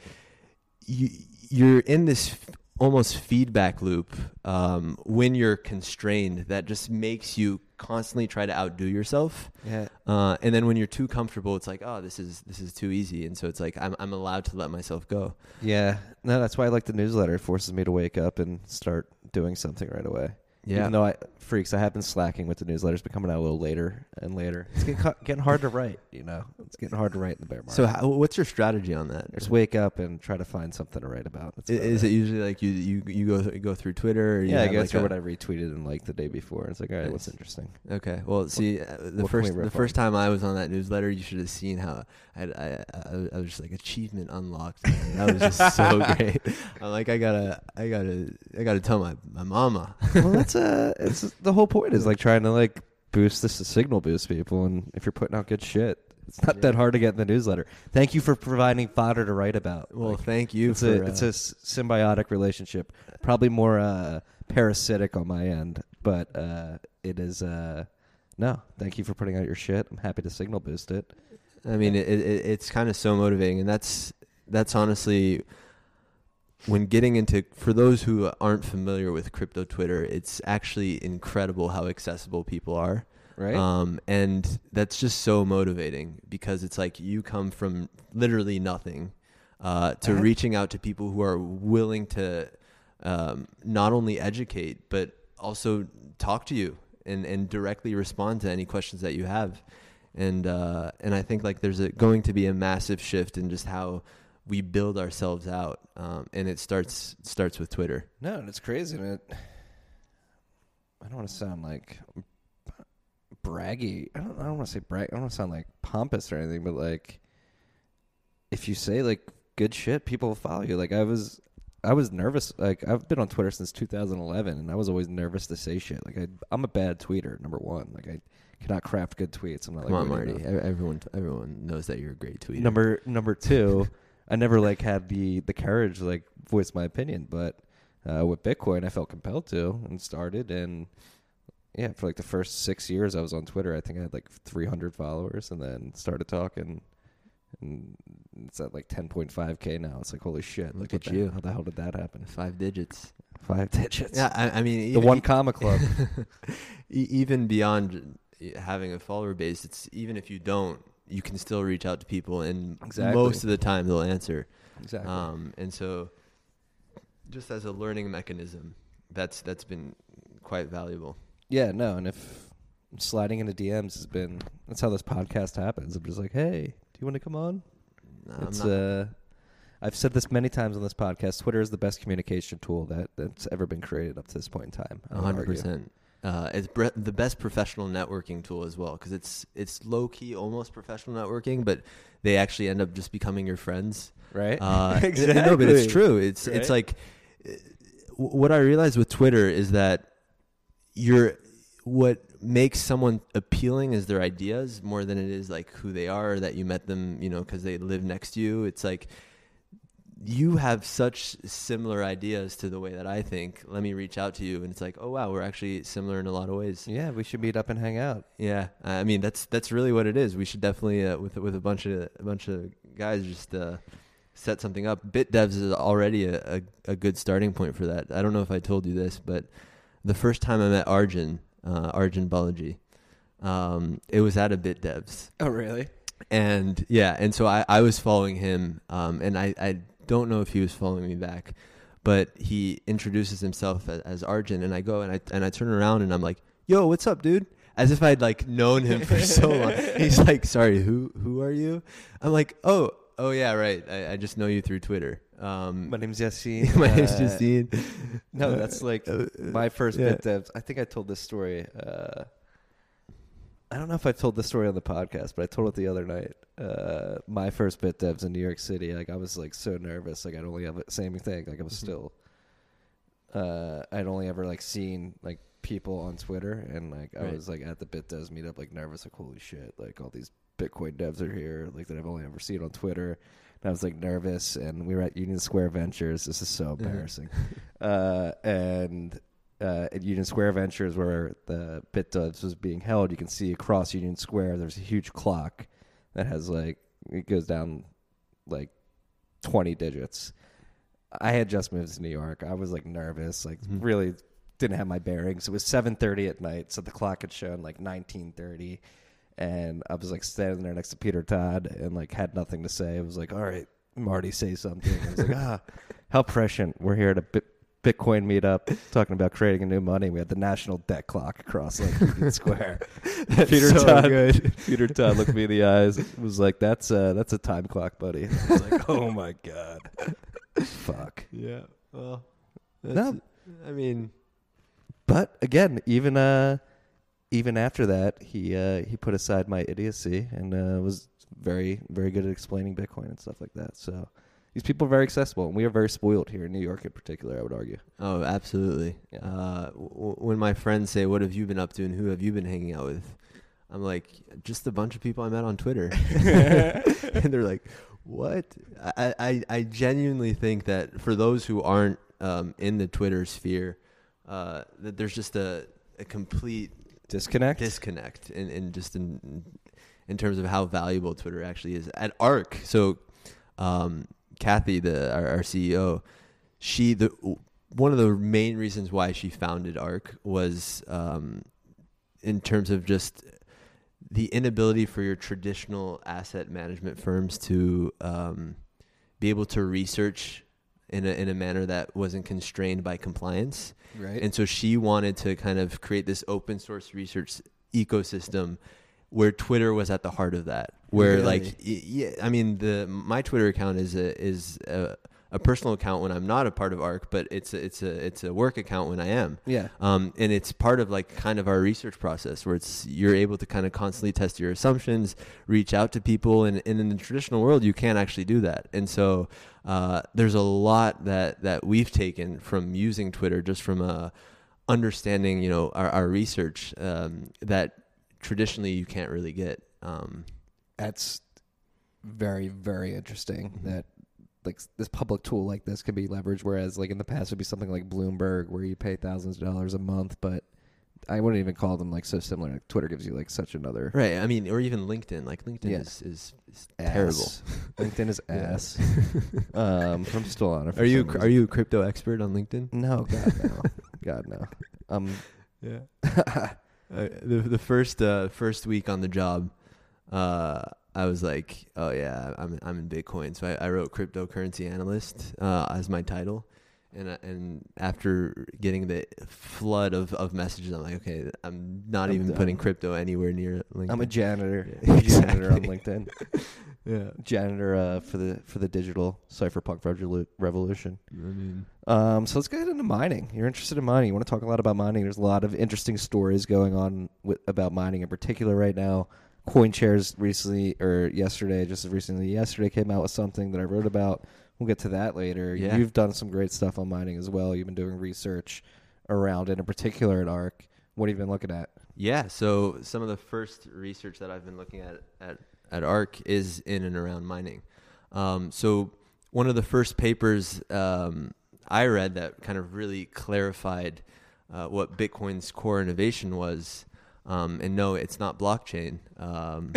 you you're in this almost feedback loop um, when you're constrained that just makes you constantly try to outdo yourself. Yeah. Uh, and then when you're too comfortable, it's like, oh, this is this is too easy. And so it's like I'm I'm allowed to let myself go. Yeah. No, that's why I like the newsletter. It forces me to wake up and start doing something right away. Yeah. Even though I freaks, I have been slacking with the newsletters, but coming out a little later and later. It's getting, cu- getting hard to write. You know, it's getting hard to write in the bear market. So how, what's your strategy on that? Just wake up and try to find something to write about. That's I- about Is it usually like you you you go th- you go through Twitter? Or you Yeah, I have go like through a- what I retweeted and liked the day before. It's like, all right, what's Nice. interesting? Okay. Well, see, uh, the What can we first the riff first time I was on that newsletter, you should have seen how I had, I, I I was just like achievement unlocked. Man. That was just so great. I'm like, I gotta I gotta I gotta tell my, my mama. Well, that's uh, it's the whole point is like trying to like boost this to signal boost people, and if you're putting out good shit, it's not that hard to get in the newsletter. Thank you for providing fodder to write about. Well, Like, thank you. it's for, a it's a uh, s- symbiotic relationship, probably more uh, parasitic on my end, but uh, it is uh, no. Thank you for putting out your shit. I'm happy to signal boost it. I mean, it, it it's kind of so motivating, and that's that's honestly when getting into, for those who aren't familiar with crypto Twitter, it's actually incredible how accessible people are. Right. Um, and that's just so motivating because it's like you come from literally nothing uh, to Uh-huh. reaching out to people who are willing to um, not only educate, but also talk to you and, and directly respond to any questions that you have. And uh, and I think like there's a, going to be a massive shift in just how we build ourselves out, um, and it starts starts with Twitter. No, and it's crazy. And it, I don't want to sound like braggy. I don't. I don't want to say brag. I don't want to sound like pompous or anything. But like, if you say like good shit, people will follow you. Like I was, I was nervous. Like I've been on Twitter since two thousand eleven, and I was always nervous to say shit. Like I, I'm a bad tweeter. Number one. Like I cannot craft good tweets. I'm not Come like on, Marty. enough. Everyone everyone knows that you're a great tweeter. Number number two. I never like had the, the courage to like voice my opinion, but uh, with Bitcoin, I felt compelled to and started. And yeah, for like the first six years I was on Twitter, I think I had like three hundred followers, and then started talking. And it's at like ten point five K now. It's like, holy shit. Look like, at you. The, how the hell did that happen? Five digits. Five digits. Yeah, I, I mean, the even, one comma club. e- even beyond having a follower base, it's even if you don't, you can still reach out to people, and Exactly. most of the time they'll answer. Exactly. Um, and so, just as a learning mechanism, that's that's been quite valuable. Yeah, no, and if sliding into D Ms has been, that's how this podcast happens. I'm just like, hey, do you want to come on? No, I'm It's not- uh, I've said this many times on this podcast. Twitter is the best communication tool that, that's ever been created up to this point in time. I A would hundred argue. percent. Uh, it's bre- the best professional networking tool as well, because it's it's low key, almost professional networking, but they actually end up just becoming your friends. Right? Uh, Exactly. No, but it's true. It's Right? it's like uh, w- what I realized with Twitter is that you're what makes someone appealing is their ideas more than it is like who they are, or that you met them, you know, because they live next to you. It's like you have such similar ideas to the way that I think. Let me reach out to you, and it's like, oh wow, we're actually similar in a lot of ways. Yeah, we should meet up and hang out. Yeah, I mean that's that's really what it is. We should definitely uh, with with a bunch of a bunch of guys just uh, set something up. BitDevs is already a, a a good starting point for that. I don't know if I told you this, but the first time I met Arjun, uh, Arjun Balaji, um, it was at a BitDevs. Oh, really? And yeah, and so I, I was following him, um, and I, I don't know if he was following me back, but he introduces himself as, as Arjun, and I go and I and I turn around and I'm like, "Yo, what's up, dude?" As if I'd like known him for so long. He's like, "Sorry, who who are you?" I'm like, "Oh, oh yeah, right. I, I just know you through Twitter." Um, My name's Yassine. my name's Uh, Justine. No, that's like Uh, my first yeah. BitDevs. I think I told this story. Uh, I don't know if I told this story on the podcast, but I told it the other night. Uh, my first BitDevs in New York City. Like I was like so nervous. Like I'd only have the same thing. Like I was Mhm. still. Uh, I'd only ever like seen like people on Twitter, and like I Right. was like at the BitDevs meetup, like nervous. Like holy shit! Like all these Bitcoin devs are here. Like that I've only ever seen on Twitter. And I was like nervous, and we were at Union Square Ventures. This is so embarrassing. uh, and uh, at Union Square Ventures, where the BitDevs was being held, you can see across Union Square, there's a huge clock that has like, it goes down like twenty digits. I had just moved to New York. I was like nervous, like Mhm. really didn't have my bearings. It was seven thirty at night, so the clock had shown like nineteen thirty. And I was like standing there next to Peter Todd and like had nothing to say. I was like, all right, Marty, say something. I was like, ah, how prescient. We're here at a Bit- Bitcoin meetup talking about creating a new money. We had the national debt clock across like Union Square. Peter so Todd, good. Peter Todd looked me in the eyes. Was like, that's uh, that's a time clock, buddy. I was like, oh my God. Fuck. Yeah. Well, No. that's, I mean, But again, even uh, even after that, he uh, he put aside my idiocy and uh, was very very good at explaining Bitcoin and stuff like that. So these people are very accessible, and we are very spoiled here in New York, in particular. I would argue. oh, absolutely. Yeah. Uh, w- when my friends say, "What have you been up to, and who have you been hanging out with?" I'm like, just a bunch of people I met on Twitter, and they're like, "What?" I, I I genuinely think that for those who aren't um, in the Twitter sphere, uh, that there's just a a complete Disconnect. disconnect in, in just in in terms of how valuable Twitter actually is. At Arc, so um, Kathy, the our, our C E O, she the one of the main reasons why she founded Arc was um, in terms of just the inability for your traditional asset management firms to um, be able to research in a, in a manner that wasn't constrained by compliance. Right. And so she wanted to kind of create this open source research ecosystem where Twitter was at the heart of that. Where Really? like, y- yeah, I mean, the my Twitter account is a is a, a personal account when I'm not a part of ARC, but it's a, it's a it's a work account when I am. Yeah. Um, and it's part of like kind of our research process where it's you're able to kind of constantly test your assumptions, reach out to people, and, and in the traditional world you can't actually do that. And so uh, there's a lot that that we've taken from using Twitter, just from uh, understanding, you know, our, our research um, that traditionally you can't really get. Um, That's very, very interesting Mm-hmm. that like this public tool like this could be leveraged, whereas like in the past it would be something like Bloomberg where you pay thousands of dollars a month, but I wouldn't even call them like so similar. Like Twitter gives you like such another right. I mean, or even LinkedIn. Like LinkedIn Yeah. is, is, is ass. terrible. LinkedIn is Yeah. ass. um, I'm still on it. for Are you some are reason. you a crypto expert on LinkedIn? No, God no, God no. Um, Yeah. uh, the the first uh, first week on the job, uh, I was like, oh yeah, I'm I'm in Bitcoin. So I, I wrote cryptocurrency analyst uh, as my title, and uh, and after getting the flood of, of messages, I'm like, okay, I'm not I'm even done. putting crypto anywhere near LinkedIn. I'm a janitor. Yeah, I'm a janitor on exactly. LinkedIn. yeah. Janitor uh, for the for the digital cypherpunk revolu- revolution. I mean, Um, so let's get into mining. You're interested in mining. You want to talk a lot about mining. There's a lot of interesting stories going on with, about mining in particular right now. CoinShares recently, or yesterday, just as recently yesterday, came out with something that I wrote about. We'll get to that later. Yeah. You've done some great stuff on mining as well. You've been doing research around it, in particular at ARC. What have you been looking at? Yeah, so some of the first research that I've been looking at at, at ARC is in and around mining. Um, so one of the first papers um, I read that kind of really clarified uh, what Bitcoin's core innovation was, um, and no, it's not blockchain, um,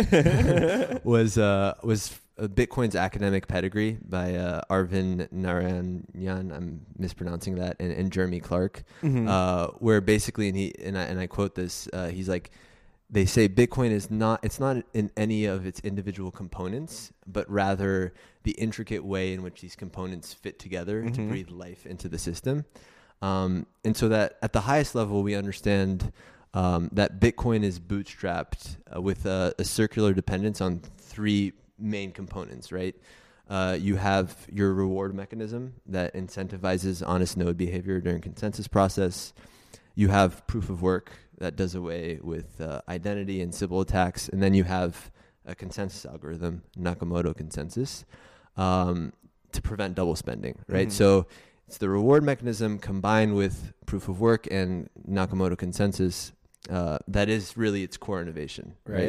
was uh, was uh, Bitcoin's academic pedigree by uh, Arvind Narayan, I'm mispronouncing that, and, and Jeremy Clark, Mm-hmm. uh, where basically, and he and I, and I quote this, uh, he's like, they say Bitcoin is not, it's not in any of its individual components, but rather the intricate way in which these components fit together to Mhm. breathe life into the system. Um, and so that at the highest level, we understand um, that Bitcoin is bootstrapped uh, with a, a circular dependence on three main components, right? Uh, you have your reward mechanism that incentivizes honest node behavior during consensus process. You have proof of work that does away with uh, identity and Sybil attacks. And then you have a consensus algorithm, Nakamoto consensus, um, to prevent double spending, right? Mhm. So it's the reward mechanism combined with proof of work and Nakamoto consensus uh, that is really its core innovation, right?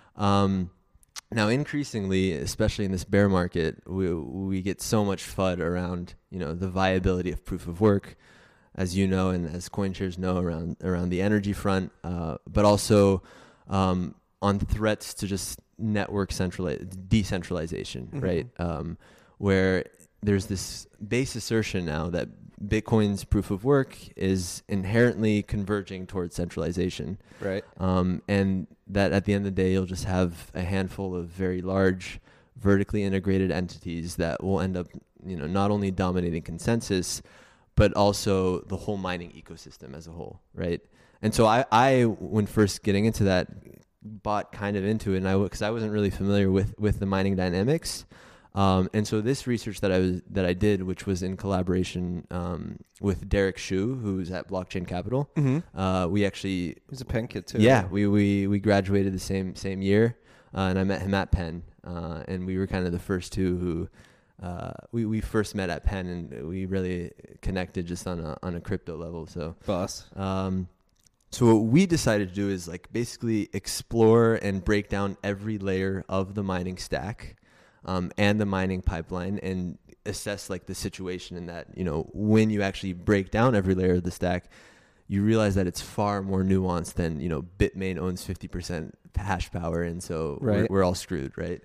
Um, now, increasingly, especially in this bear market, we we get so much FUD around, you know, the viability of proof of work, as you know, and as CoinShares know, around around the energy front, uh, but also um, on threats to just network centrali- decentralization, Mhm. right? Um, where there's this base assertion now that Bitcoin's proof of work is inherently converging towards centralization. Right. Um, and that at the end of the day, you'll just have a handful of very large, vertically integrated entities that will end up, you know, not only dominating consensus, but also the whole mining ecosystem as a whole, right? And so I, I when first getting into that, bought kind of into it, and I because I wasn't really familiar with with the mining dynamics. Um, and so this research that I was that I did, which was in collaboration um, with Derek Shu, who's at Blockchain Capital, Mm-hmm. uh, we actually He's a Penn kid too. yeah, we, we, we graduated the same same year, uh, and I met him at Penn, uh, and we were kind of the first two who uh, we we first met at Penn, and we really connected just on a on a crypto level. So, Boss. um, so what we decided to do is like basically explore and break down every layer of the mining stack, um, and the mining pipeline, and assess like the situation in that, you know, when you actually break down every layer of the stack, you realize that it's far more nuanced than, you know, Bitmain owns fifty percent hash power, and so we're, Right. we're all screwed, right?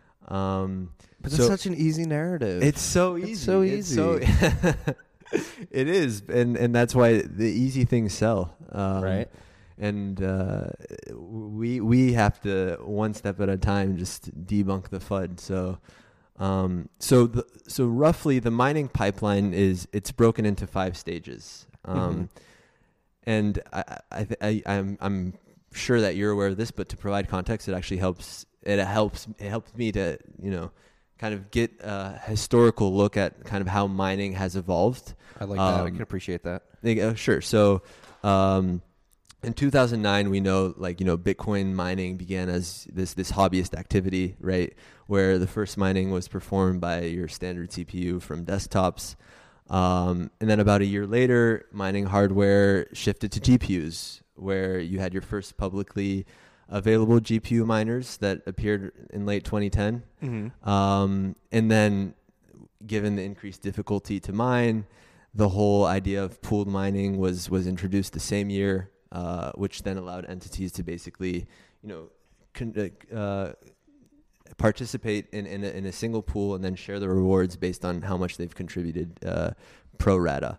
Um, But so that's such an easy narrative. it's so It's easy. so It's so- it is, and and that's why the easy things sell, um, Right. And uh, we we have to one step at a time just debunk the FUD. So Um, so the, so roughly the mining pipeline is it's broken into five stages. Um, Mm-hmm. And I, I, I, I'm, I'm sure that you're aware of this, but to provide context, it actually helps. It helps. It helps me to, you know, kind of get a historical look at kind of how mining has evolved. I like that. I Um, can appreciate that. Like, uh, sure. So, um, in two thousand nine, we know, like, you know, Bitcoin mining began as this this hobbyist activity, right? Where the first mining was performed by your standard C P U from desktops. Um, and then about a year later, mining hardware shifted to G P Us, where you had your first publicly available G P U miners that appeared in late twenty ten. Mm-hmm. Um, and then, given the increased difficulty to mine, the whole idea of pooled mining was was introduced the same year, uh, which then allowed entities to basically, you know, con- uh, participate in in a, in a single pool and then share the rewards based on how much they've contributed uh, pro rata.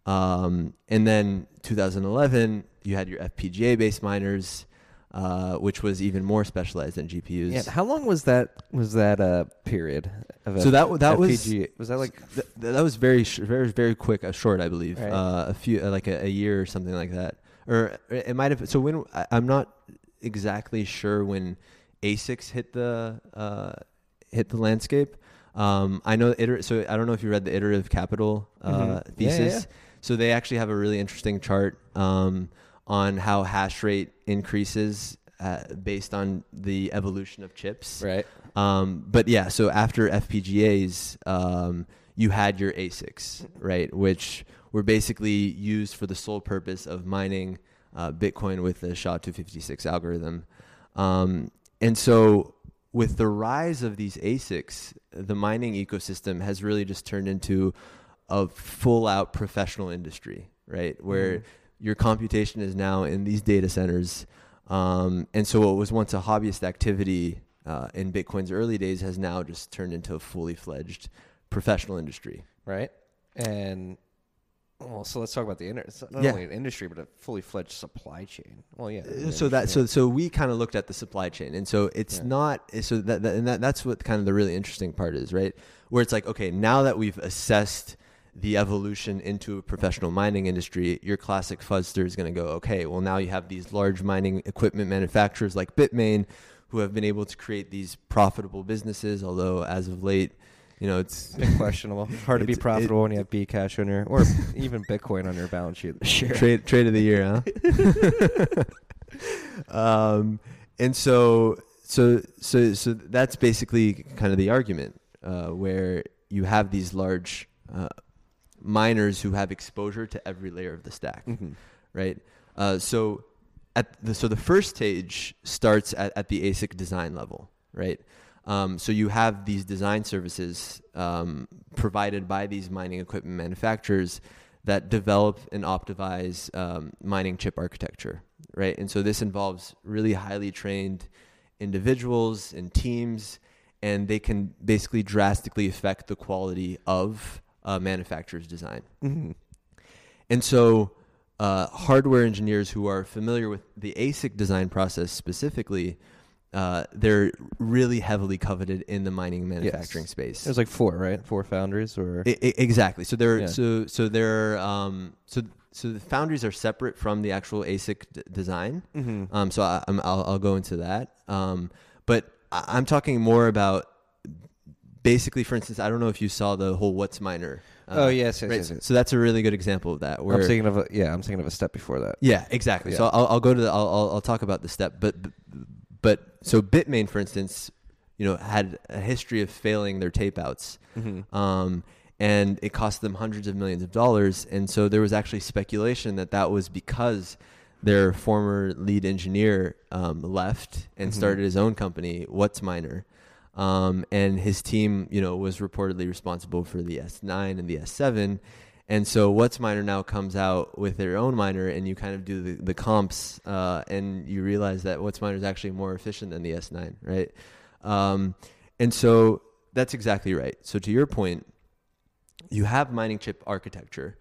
Um, and then two thousand eleven, you had your F P G A-based miners, uh, which was even more specialized than G P Us. Yeah. How long was that? Was that a period? Of So that that was F P G A? Was that like th- th- that was very sh- very very quick, uh, short, I believe, Right. uh, a few uh, like a, a year or something like that, or it might have. So when I, I'm not exactly sure when A SICs hit the uh, hit the landscape. Um, I know iter- so I don't know if you read the iterative capital uh, Mhm. Yeah, thesis. yeah, yeah. So they actually have a really interesting chart um, on how hash rate increases uh, based on the evolution of chips. right? Um, but yeah, so after F P G As, um, you had your A SICs, right, which were basically used for the sole purpose of mining uh, Bitcoin with the S H A two fifty-six algorithm. Um, and so with the rise of these A SICs, the mining ecosystem has really just turned into a full-out professional industry, right, where Mhm. your computation is now in these data centers. Um, and so what was once a hobbyist activity uh, in Bitcoin's early days has now just turned into a fully fledged professional industry. Right. And well, so let's talk about the inter- it's not Yeah. only an industry, but a fully fledged supply chain. Well, yeah. Uh, So that so so we kind of looked at the supply chain, and so it's Yeah. not so that, that and that that's what kind of the really interesting part is, right? Where it's like, okay, now that we've assessed the evolution into a professional mining industry, your classic fuzzster is going to go, okay, well now you have these large mining equipment manufacturers like Bitmain, who have been able to create these profitable businesses. Although as of late, you know, it's bit questionable. Hard to be It's- profitable it- when you have Bcash on your or even Bitcoin on your balance sheet. Sure. trade trade of the year, huh? um, and so so so so that's basically kind of the argument, uh, where you have these large uh, miners who have exposure to every layer of the stack, Mhm. right? Uh, so at the so the first stage starts at, at the A SIC design level, right? Um, so you have these design services um, provided by these mining equipment manufacturers that develop and optimize um, mining chip architecture, right? And so this involves really highly trained individuals and teams, and they can basically drastically affect the quality of a manufacturer's design. Mhm. And so uh, hardware engineers who are familiar with the A SIC design process specifically, uh, they're really heavily coveted in the mining manufacturing Yes. space. There's like four, right? Four foundries, or I- I- exactly. So they're Yeah. so so they're um, so so the foundries are separate from the actual A SIC d- design. Mhm. Um, so I, I'm, I'll I'll go into that. Um, but I, I'm talking more about basically, for instance, I don't know if you saw the whole What's Miner. uh, Oh, yes, yes, right? yes, yes. So that's a really good example of that. Where I'm thinking of a yeah. I'm thinking of a step before that. yeah, exactly. So Yeah. I'll, I'll go to the, I'll, I'll I'll talk about the step, but but so Bitmain, for instance, you know, had a history of failing their tape outs, Mhm. um, and it cost them hundreds of millions of dollars. And so there was actually speculation that that was because their former lead engineer um, left and Mhm. started his own company, What's Miner. Um, and his team, you know, was reportedly responsible for the S nine and the S seven. And so What's Miner now comes out with their own miner, and you kind of do the, the comps, uh, and you realize that What's Miner is actually more efficient than the S nine, right? Um, and so that's exactly right. So to your point, you have mining chip architecture,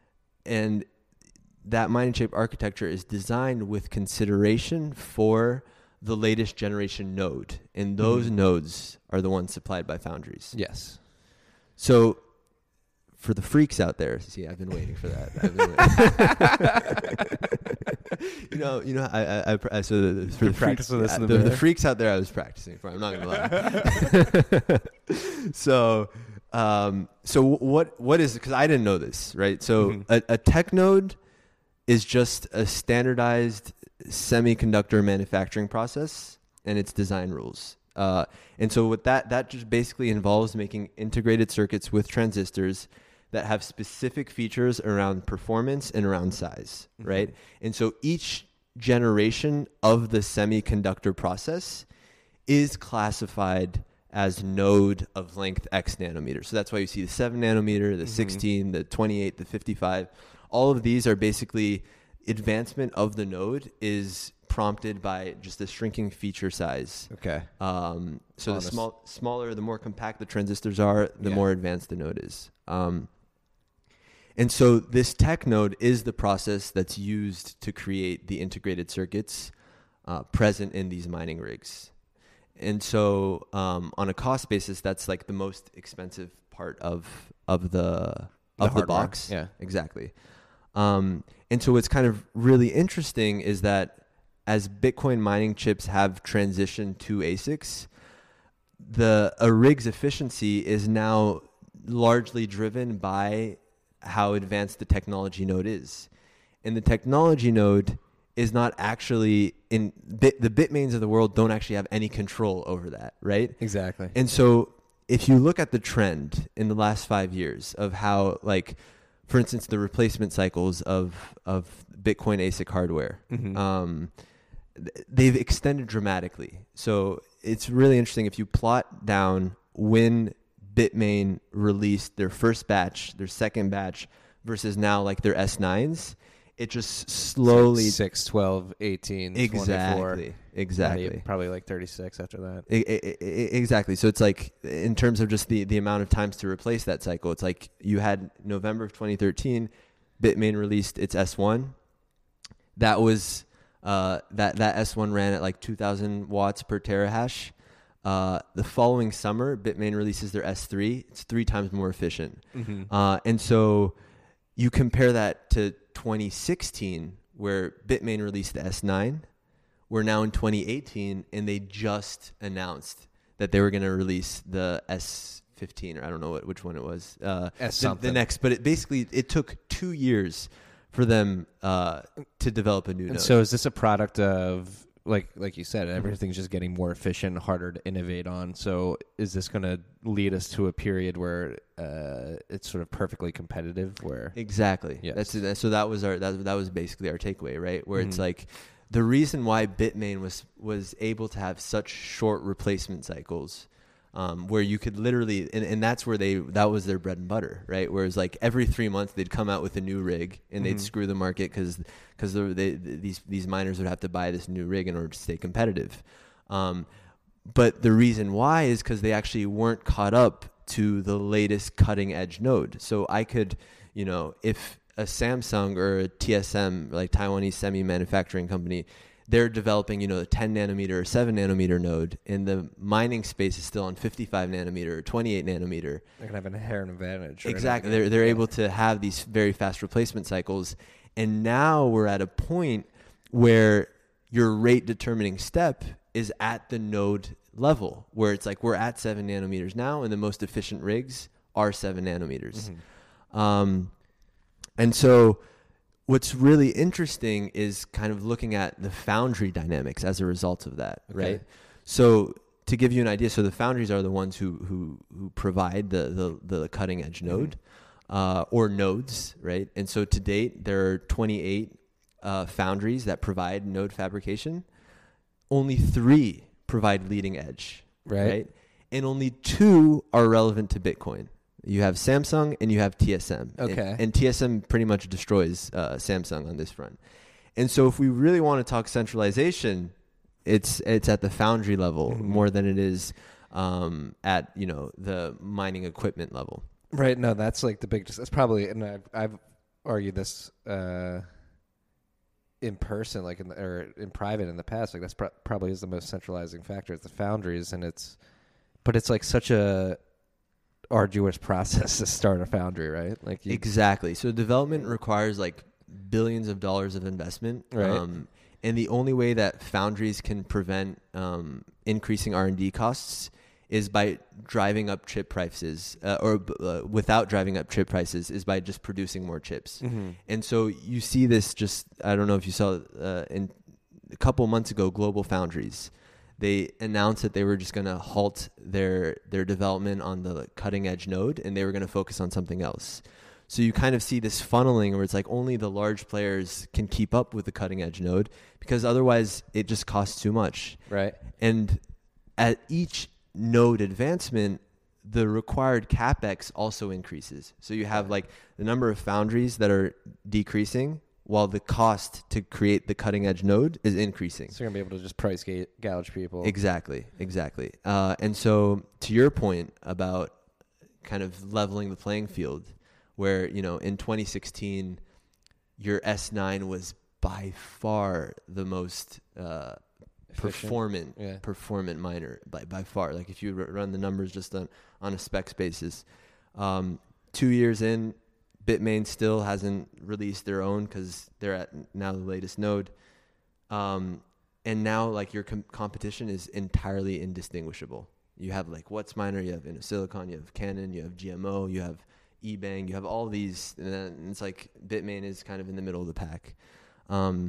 and that mining chip architecture is designed with consideration for the latest generation node, and those Mhm. nodes are the ones supplied by foundries. Yes. So for the freaks out there, see, I've been waiting for that. I've been waiting. you know, you know, I, I, I, I so the, for You're the freaks, practicing this yeah, in the the, the mirror? freaks out there, I was practicing for. I'm not gonna lie. so, um, so what, what is? Because I didn't know this, right? So Mhm. a, a tech node is just a standardized semiconductor manufacturing process and its design rules. Uh, and so what that, that just basically involves making integrated circuits with transistors that have specific features around performance and around size, Mhm. right? And so each generation of the semiconductor process is classified as node of length X nanometers. So that's why you see the seven nanometer, the Mhm. sixteen, the twenty-eight, the fifty-five. All of these are basically advancement of the node is prompted by just the shrinking feature size. Okay. Um, so Honest. the small, smaller, the more compact the transistors are, the Yeah. more advanced the node is. Um, and so this tech node is the process that's used to create the integrated circuits uh, present in these mining rigs. And so um, on a cost basis, that's like the most expensive part of of the The of the, hardware. box. Yeah. Exactly. Um, and so what's kind of really interesting is that as Bitcoin mining chips have transitioned to A S I Cs, the a rig's efficiency is now largely driven by how advanced the technology node is. And the technology node is not actually in bit, the Bitmains of the world don't actually have any control over that, right? Exactly. And so if you look at the trend in the last five years of how, like, for instance, the replacement cycles of, of Bitcoin A S I C hardware, Mhm. um, th- they've extended dramatically. So it's really interesting if you plot down when Bitmain released their first batch, their second batch, versus now like their S nines, it just slowly... six, twelve, eighteen, twenty-four. Exactly. Exactly. Probably, probably like thirty-six after that. I- I- I- exactly. So it's like in terms of just the, the amount of times to replace that cycle, it's like you had November of twenty thirteen, Bitmain released its S one. That was uh, that that S one ran at like two thousand watts per terahash. Uh, the following summer, Bitmain releases their S three. It's three times more efficient. Mm-hmm. Uh, and so you compare that to twenty sixteen, where Bitmain released the S nine. We're now in twenty eighteen, and they just announced that they were going to release the S fifteen, or I don't know what, which one it was. Uh, S the, something. the next, but it basically it took two years for them uh, to develop a new And node. so is this a product of, like like you said, everything's just getting more efficient, harder to innovate on. So is this going to lead us to a period where uh, it's sort of perfectly competitive? Where Exactly. Yes. That's that, so that was our that, that was basically our takeaway, right? Where it's Mhm. like the reason why Bitmain was was able to have such short replacement cycles, um, where you could literally, and, and that's where they that was their bread and butter, right? Whereas like every three months they'd come out with a new rig and they'd Mhm. screw the market because because they, these these miners would have to buy this new rig in order to stay competitive. Um, but the reason why is because they actually weren't caught up to the latest cutting edge node. So I could, you know, if a Samsung or a T S M, like Taiwanese semi manufacturing company, they're developing, you know, a ten nanometer or seven nanometer node, and the mining space is still on fifty-five nanometer or twenty-eight nanometer. they're going to have an inherent advantage. right? Exactly. They're, they're able to have these very fast replacement cycles. And now we're at a point where your rate determining step is at the node level, where it's like we're at seven nanometers now, and the most efficient rigs are seven nanometers. Mhm. Um, and so what's really interesting is kind of looking at the foundry dynamics as a result of that, Okay. right? So to give you an idea, so the foundries are the ones who who, who provide the, the, the cutting edge node uh, or nodes, right? And so to date, there are twenty-eight uh, foundries that provide node fabrication. Only three provide leading edge, Right. right? And only two are relevant to Bitcoin. You have Samsung and you have T S M. Okay. And, and T S M pretty much destroys uh, Samsung on this front. And so if we really want to talk centralization, it's it's at the foundry level Mhm. more than it is um, at, you know, the mining equipment level. Right. No, that's like the big. That's probably, and I've, I've argued this uh, in person, like in the, or in private in the past. Like that's pro- probably is the most centralizing factor at the foundries, and it's, but it's like such a arduous process to start a foundry, right? Like you, exactly. So development requires like billions of dollars of investment, right? Um, and the only way that foundries can prevent um, increasing R and D costs is by driving up chip prices, uh, or uh, without driving up chip prices, is by just producing more chips. Mm-hmm. And so you see this just, I don't know if you saw uh, in a couple months ago, Global Foundries, they announced that they were just going to halt their their development on the cutting edge node, and they were going to focus on something else. So you kind of see this funneling where it's like only the large players can keep up with the cutting edge node, because otherwise it just costs too much. Right. And at each node advancement, the required capex also increases. So you have like the number of foundries that are decreasing while the cost to create the cutting edge node is increasing. So you're going to be able to just price ga- gouge people. Exactly, exactly. Uh, and so to your point about kind of leveling the playing field, where, you know, in twenty sixteen, your S nine was by far the most uh, performant, yeah. performant miner by, by far. Like if you r- run the numbers just on, on a specs basis, um, two years in, Bitmain still hasn't released their own because they're at now the latest node. Um, and now like your com- competition is entirely indistinguishable. You have like WhatsMiner, you have InnoSilicon, you have Canon, you have G M O, you have eBang, you have all these, and then it's like Bitmain is kind of in the middle of the pack. Um,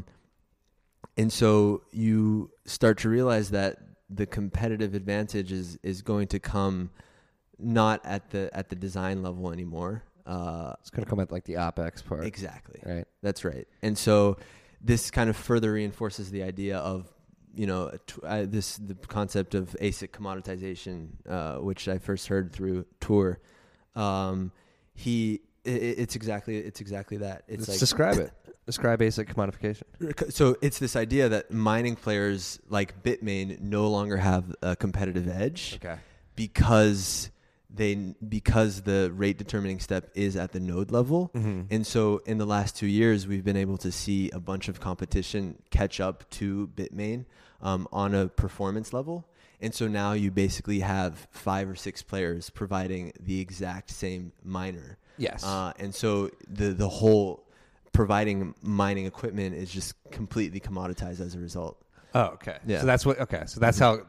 and so you start to realize that the competitive advantage is, is going to come not at the at the design level anymore. Uh, It's going to come at like the OpEx part. exactly. Right. That's right. And so this kind of further reinforces the idea of, you know, t- uh, this the concept of A S I C commoditization, uh, which I first heard through Tour. Um, he, it, it's exactly, it's exactly that. It's Let's like, describe it. Describe basic commodification. so it's this idea that mining players like Bitmain no longer have a competitive edge Okay. because they because the rate determining step is at the node level. Mm-hmm. And so in the last two years, we've been able to see a bunch of competition catch up to Bitmain um, on a performance level. And so now you basically have five or six players providing the exact same miner. Yes. Uh, and so the the whole providing mining equipment is just completely commoditized as a result. Oh, okay. Yeah. So that's what. Okay. So that's how.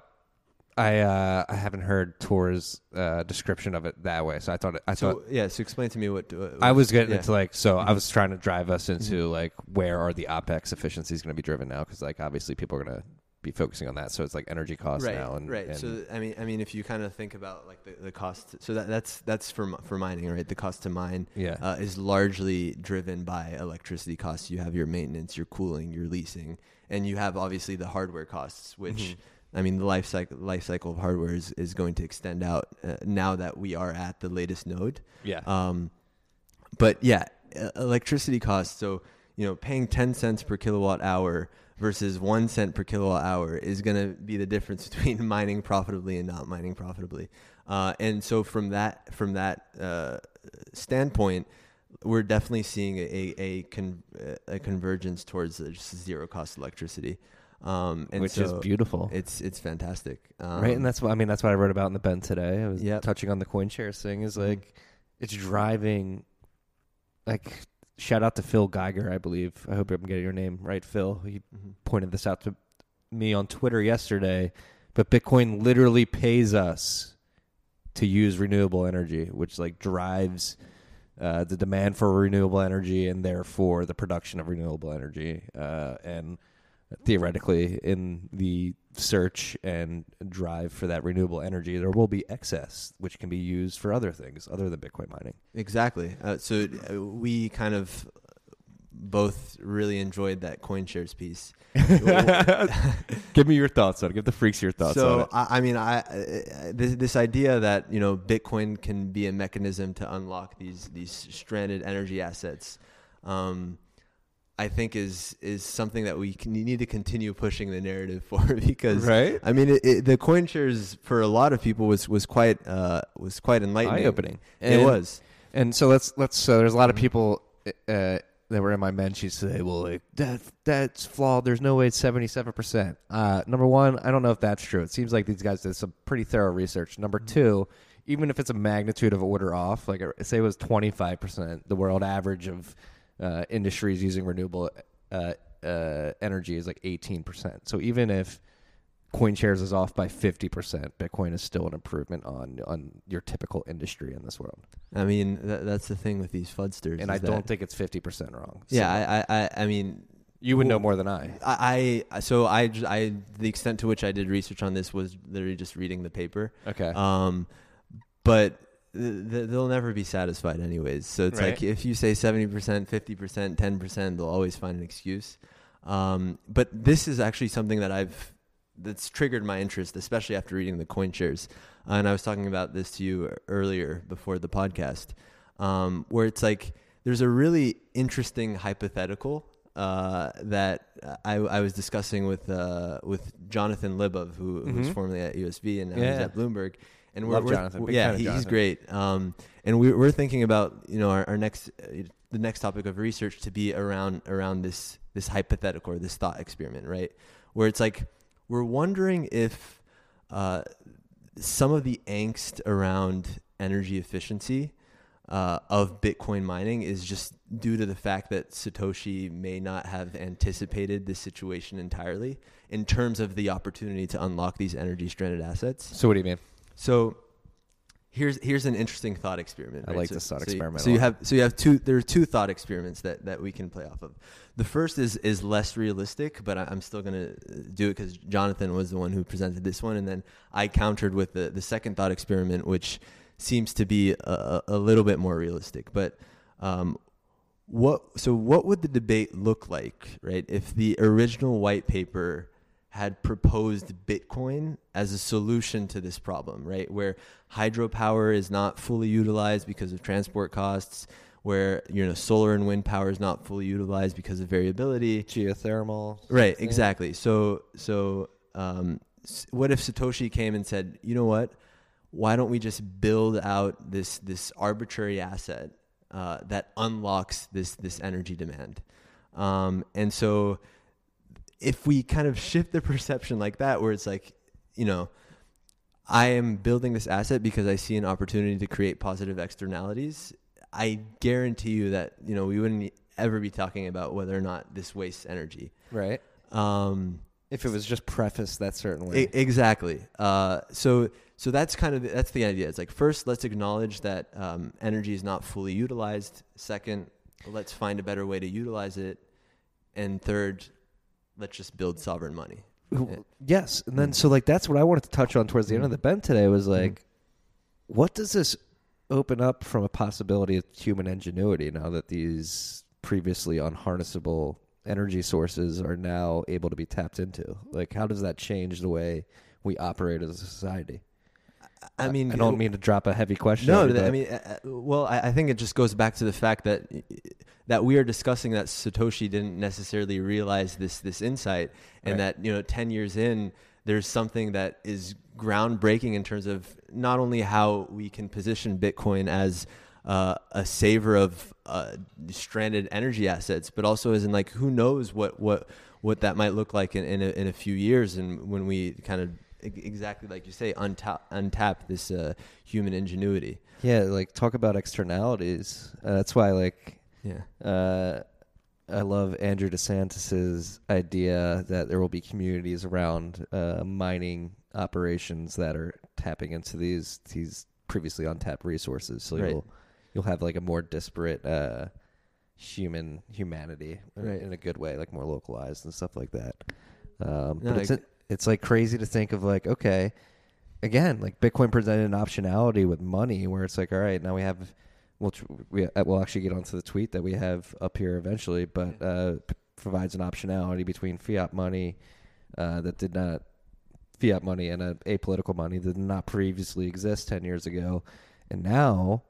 I uh, I haven't heard Tor's uh, description of it that way. So I thought it, I So thought yeah, so explain to me what. what I was getting yeah. into like so Mhm. I was trying to drive us into Mhm. like where are the OpEx efficiencies going to be driven now, because like obviously people are going to be focusing on that. So it's like energy costs right, now. And, right. and So I mean, I mean, if you kind of think about like the, the cost, so that that's that's for mi- for mining, right? The cost to mine yeah. uh, is largely driven by electricity costs. You have your maintenance, your cooling, your leasing, and you have obviously the hardware costs, which. Mhm. I mean, the life cycle life cycle of hardware is, is going to extend out uh, now that we are at the latest node. yeah. Um, but yeah, uh, electricity costs. So, you know, paying ten cents per kilowatt hour versus one cent per kilowatt hour is going to be the difference between mining profitably and not mining profitably. Uh, and so from that, from that uh, standpoint, we're definitely seeing a, a, con- a convergence towards uh, just zero cost electricity. Um, and Which so is beautiful. It's, it's fantastic. Um, right. And that's what I mean, that's what I wrote about in the Bend today. I was Yep. touching on the coin shares thing is Mhm. like, it's driving, like, shout out to Phil Geiger, I believe. I hope I'm getting your name right, Phil. He mhm. pointed this out to me on Twitter yesterday, but Bitcoin literally pays us to use renewable energy, which like drives uh, the demand for renewable energy and therefore the production of renewable energy. Uh, and theoretically, in the search and drive for that renewable energy, there will be excess, which can be used for other things other than Bitcoin mining. Exactly. Uh, so uh, we kind of both really enjoyed that CoinShares piece. Give me your thoughts on it. Give the freaks your thoughts on So it. I, I mean, I uh, this, this idea that, you know, Bitcoin can be a mechanism to unlock these these stranded energy assets, um, I think is is something that we can, need to continue pushing the narrative for, because Right? I mean, it, it, the CoinShares for a lot of people was was quite uh, was quite enlightening. Eye-opening. It And- was. And so let's let's. So there's a lot of people uh, that were in my men sheets today, well, like that that's flawed. There's no way it's seventy-seven percent. Uh, number one, I don't know if that's true. It seems like these guys did some pretty thorough research. Number two, even if it's a magnitude of order off, like say it was twenty-five percent, the world average of uh, industries using renewable uh, uh, energy is like eighteen percent. So even if CoinShares is off by fifty percent, Bitcoin is still an improvement on on your typical industry in this world. I mean, th- that's the thing with these FUDsters. And I don't think it's fifty percent wrong. So Yeah, I, I, I, I mean, you would know more than I. I, I so I, j- I, the extent to which I did research on this was literally just reading the paper. Okay. Um, but th- th- they'll never be satisfied anyways. So it's Right. like if you say seventy percent, fifty percent, ten percent, they'll always find an excuse. Um, but this is actually something that I've that's triggered my interest, especially after reading the CoinShares. Uh, and I was talking about this to you earlier before the podcast, um, where it's like there's a really interesting hypothetical uh, that I, I was discussing with uh, with Jonathan Libov, who, who was Mhm. formerly at U S V and now Yeah. he's at Bloomberg. And we're, Love we're Jonathan. Big yeah, fan of he, he's Jonathan. great. Um, and we, we're thinking about you know our, our next uh, the next topic of research to be around around this this hypothetical or this thought experiment, right? Where it's like we're wondering if uh, some of the angst around energy efficiency uh, of Bitcoin mining is just due to the fact that Satoshi may not have anticipated this situation entirely in terms of the opportunity to unlock these energy stranded assets. So what do you mean? So here's here's an interesting thought experiment. I right? like so, this thought so experiment You, a so you lot. have so you have two. There are two thought experiments that, that we can play off of. The first is is less realistic, but I, I'm still gonna do it because Jonathan was the one who presented this one, and then I countered with the the second thought experiment, which seems to be a, a little bit more realistic. But um, what so what would the debate look like, right? If the original white paper had proposed Bitcoin as a solution to this problem, right? Where hydropower is not fully utilized because of transport costs, where you know solar and wind power is not fully utilized because of variability. Geothermal. Right, thing. exactly. So so um, s- what if Satoshi came and said, you know what? Why don't we just build out this this arbitrary asset uh, that unlocks this this energy demand? Um, and so if we kind of shift the perception like that, where it's like, you know, I am building this asset because I see an opportunity to create positive externalities, I guarantee you that, you know, we wouldn't ever be talking about whether or not this wastes energy. Right. Um, If it was just prefaced that certain way. E- exactly. Uh, so so that's kind of the, that's the idea. It's like first, let's acknowledge that um, energy is not fully utilized. Second, let's find a better way to utilize it. And third, let's just build sovereign money. Well, yes, and then so like that's what I wanted to touch on towards the end of the bend today was like, what does this open up from a possibility of human ingenuity now that these previously unharnessable energy sources are now able to be tapped into? Like, how does that change the way we operate as a society? I mean, I don't mean to drop a heavy question. No, on you, I but- mean, uh, well, I, I think it just goes back to the fact that that we are discussing that Satoshi didn't necessarily realize this this insight, and Right. that you know, ten years in, there's something that is groundbreaking in terms of not only how we can position Bitcoin as uh, a saver of uh, stranded energy assets, but also as in like who knows what what what that might look like in in a, in a few years, and when we kind of exactly like you say, untap, untap this uh, human ingenuity. yeah, like talk about externalities. Uh, that's why, like, Yeah. uh, I love Andrew DeSantis's idea that there will be communities around uh, mining operations that are tapping into these these previously untapped resources. So Right. you'll you'll have like a more disparate uh, human humanity in- Right. in a good way, like more localized and stuff like that. Um, No, but it's I- it's like crazy to think of like, okay, again, like Bitcoin presented an optionality with money where it's like, all right, now we have, we'll, tr- we, uh, we'll actually get onto the tweet that we have up here eventually, but uh, p- provides an optionality between fiat money uh, that did not, fiat money and a apolitical money that did not previously exist ten years ago. And now,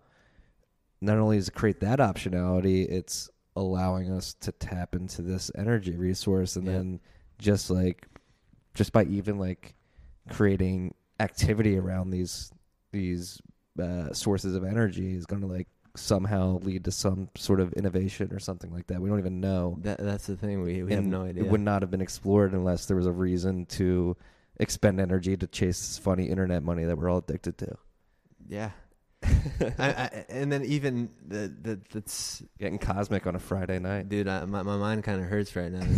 not only does it create that optionality, it's allowing us to tap into this energy resource and Yeah. then just like, just by even like creating activity around these these uh, sources of energy is going to like somehow lead to some sort of innovation or something like that. We don't even know. That that's the thing. We we have And no idea. It would not have been explored unless there was a reason to expend energy to chase this funny internet money that we're all addicted to. Yeah. I, I, and then even the, the that's Getting cosmic on a Friday night. dude. I, my my mind kind of hurts right now.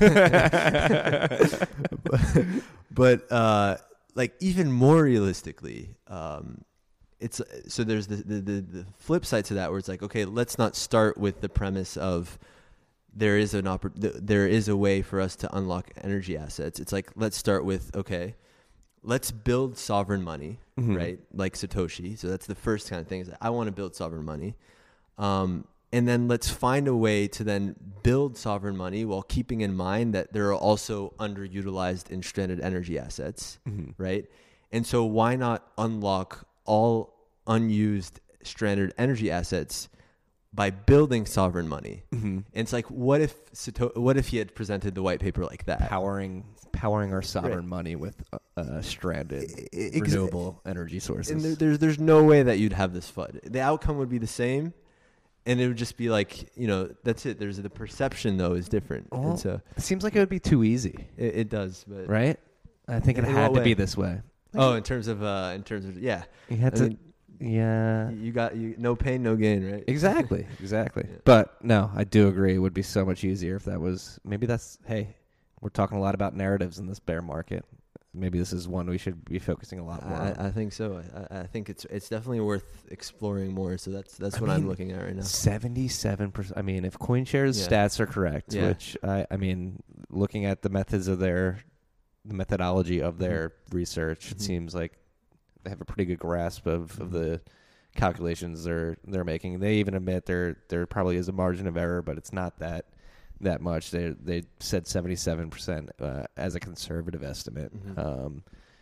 but, but uh, like even more realistically, um, it's so there's the, the the the flip side to that where it's like, okay, let's not start with the premise of there is an oppor- there is a way for us to unlock energy assets. It's like, let's start with, okay, let's build sovereign money, Mhm. right? Like Satoshi. So that's the first kind of thing is that I want to build sovereign money. Um, and then let's find a way to then build sovereign money while keeping in mind that there are also underutilized and stranded energy assets, Mhm. right? And so why not unlock all unused stranded energy assets by building sovereign money? Mm-hmm. And it's like, what if Sato- what if he had presented the white paper like that? Powering powering our sovereign Right. money with uh, uh, stranded I- I- ex- renewable energy sources. And there, there's there's no way that you'd have this F U D. The outcome would be the same, and it would just be like, you know, that's it. There's the perception though is different, Well, and so it seems like it would be too easy, it, it does. But right? I think it In had what to be way? this way. oh, in terms of uh, in terms of yeah, You had I to, mean, yeah. you got you no pain, no gain, right? Exactly, exactly. Yeah. But no, I do agree. It would be so much easier if that was. Maybe that's. Hey, we're talking a lot about narratives in this bear market. Maybe this is one we should be focusing a lot more on. I, I think so. I, I think it's it's definitely worth exploring more. So that's that's I what I'm mean, looking at right now. Seventy-seven percent. I mean, if CoinShares Yeah. stats are correct, Yeah. which I, I mean, looking at the methods of their, the methodology of their research, it Mhm. seems like they have a pretty good grasp of, of Mhm. the calculations they're they're making. They even admit there there probably is a margin of error, but it's not that that much. They they said seventy-seven percent uh, as a conservative estimate. Mhm. Um,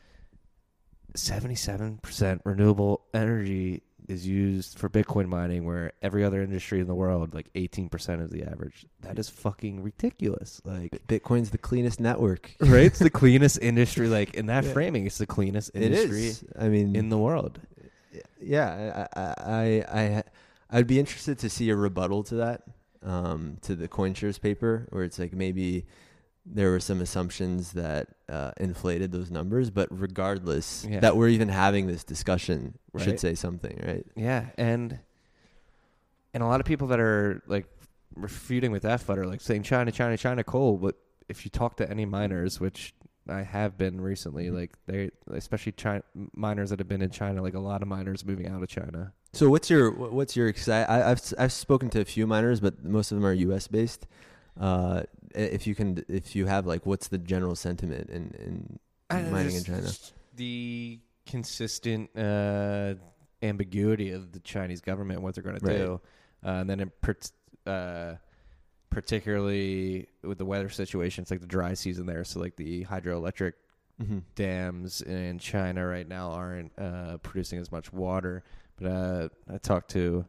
seventy-seven percent renewable energy is used for Bitcoin mining, where every other industry in the world, like eighteen percent is the average. That is fucking ridiculous. Like, Bitcoin's the cleanest network. right? It's the cleanest industry. Like, in that Yeah. framing, it's the cleanest It industry is. I mean, in the world. yeah, I, I, I, I, I'd be interested to see a rebuttal to that, um, to the CoinShares paper, where it's like maybe there were some assumptions that uh, inflated those numbers, but regardless, Yeah. that we're even having this discussion Right. should say something, right? Yeah, and and a lot of people that are like refuting with that F U D are like saying China, China, China coal. But if you talk to any miners, which I have been recently, Mhm. like they, especially China miners that have been in China, like a lot of miners moving out of China. So what's your wh- what's your exci- I, I've I've spoken to a few miners, but most of them are U S based. Uh, if you can, if you have like, what's the general sentiment in, in mining in China? The consistent uh, ambiguity of the Chinese government and what they're going to Right. do, uh, and then in per- uh, particularly with the weather situation, it's like the dry season there, so like the hydroelectric Mm-hmm. dams in China right now aren't uh, producing as much water. But uh, I talked to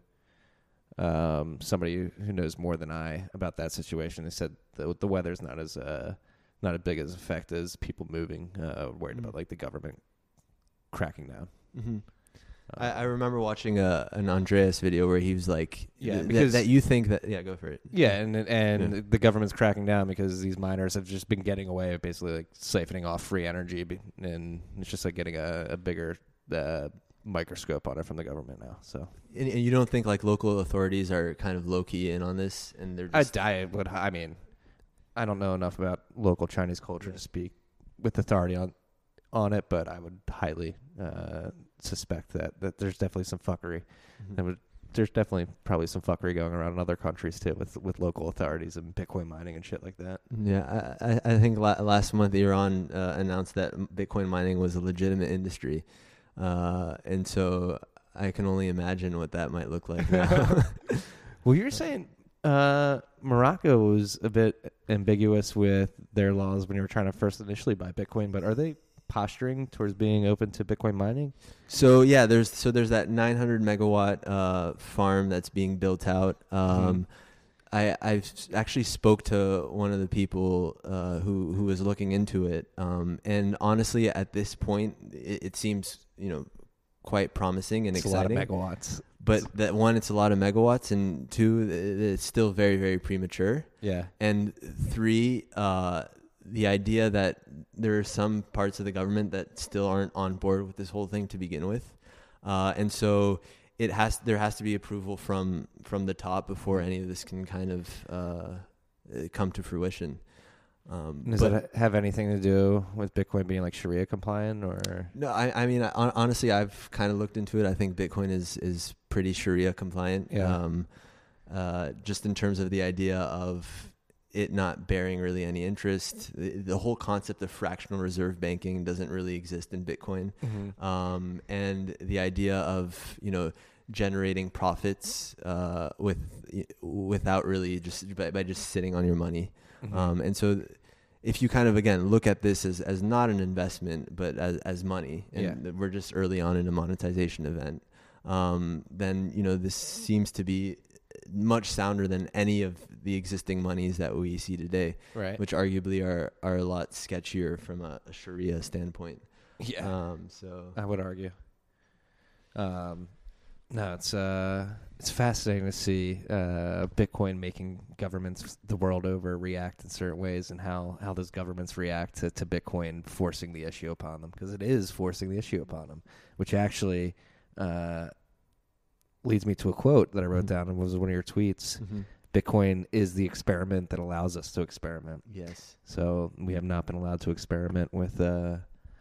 um, somebody who knows more than I about that situation. They said the, the weather's not as uh, not as big as effect as people moving, uh, worried about like the government cracking down. Mm-hmm. Uh, I, I remember watching a, an Andreas video where he was like, Yeah, th- because- that you think that, yeah, go for it. Yeah, and and Yeah. the government's cracking down because these miners have just been getting away with basically like siphoning off free energy, be- and it's just like getting a, a bigger uh, microscope on it from the government now. So And, and you don't think like local authorities are kind of low key in on this, and they're I, just I would, I mean, I don't know enough about local Chinese culture to speak with authority on on it, but I would highly uh, suspect that, that there's definitely some fuckery. Mhm. There would, there's definitely probably some fuckery going around in other countries too, with with local authorities and Bitcoin mining and shit like that. Yeah, I, I I think la- last month Iran uh, announced that Bitcoin mining was a legitimate industry, uh, and so I can only imagine what that might look like now. Well, you're saying uh, Morocco was a bit ambiguous with their laws when you were trying to first initially buy Bitcoin, but are they posturing towards being open to Bitcoin mining? So yeah, there's so there's that nine hundred megawatt uh, farm that's being built out. Um, I I've actually spoke to one of the people uh, who who was looking into it, um, and honestly, at this point, it, it seems you know quite promising and It's exciting. a lot of megawatts. but that one, it's a lot of megawatts, and two, it's still very, very premature. Yeah. And three, uh, the idea that there are some parts of the government that still aren't on board with this whole thing to begin with. Uh, and so it has, there has to be approval from, from the top before any of this can kind of uh, come to fruition. Um, Does but, it have anything to do with Bitcoin being like Sharia compliant, or? No, I, I mean, I, honestly, I've kind of looked into it. I think Bitcoin is, is pretty Sharia compliant. Yeah. Um, uh, just in terms of the idea of it not bearing really any interest. The, the whole concept of fractional reserve banking doesn't really exist in Bitcoin. Mm-hmm. Um, and the idea of, you know, generating profits uh, with without really just by, by just sitting on your money. Mm-hmm. Um, and so if you kind of, again, look at this as, as not an investment, but as, as money, and Yeah. we're just early on in a monetization event, um, then, you know, this seems to be much sounder than any of the existing monies that we see today, Right. which arguably are, are a lot sketchier from a, a Sharia standpoint. Yeah. Um, so I would argue. Um, no, it's uh, it's fascinating to see uh, Bitcoin making governments the world over react in certain ways, and how, how those governments react to, to Bitcoin forcing the issue upon them, because it is forcing the issue upon them, which actually uh, leads me to a quote that I wrote down and was one of your tweets. mm-hmm. Bitcoin is the experiment that allows us to experiment. Yes. So we have not been allowed to experiment with uh,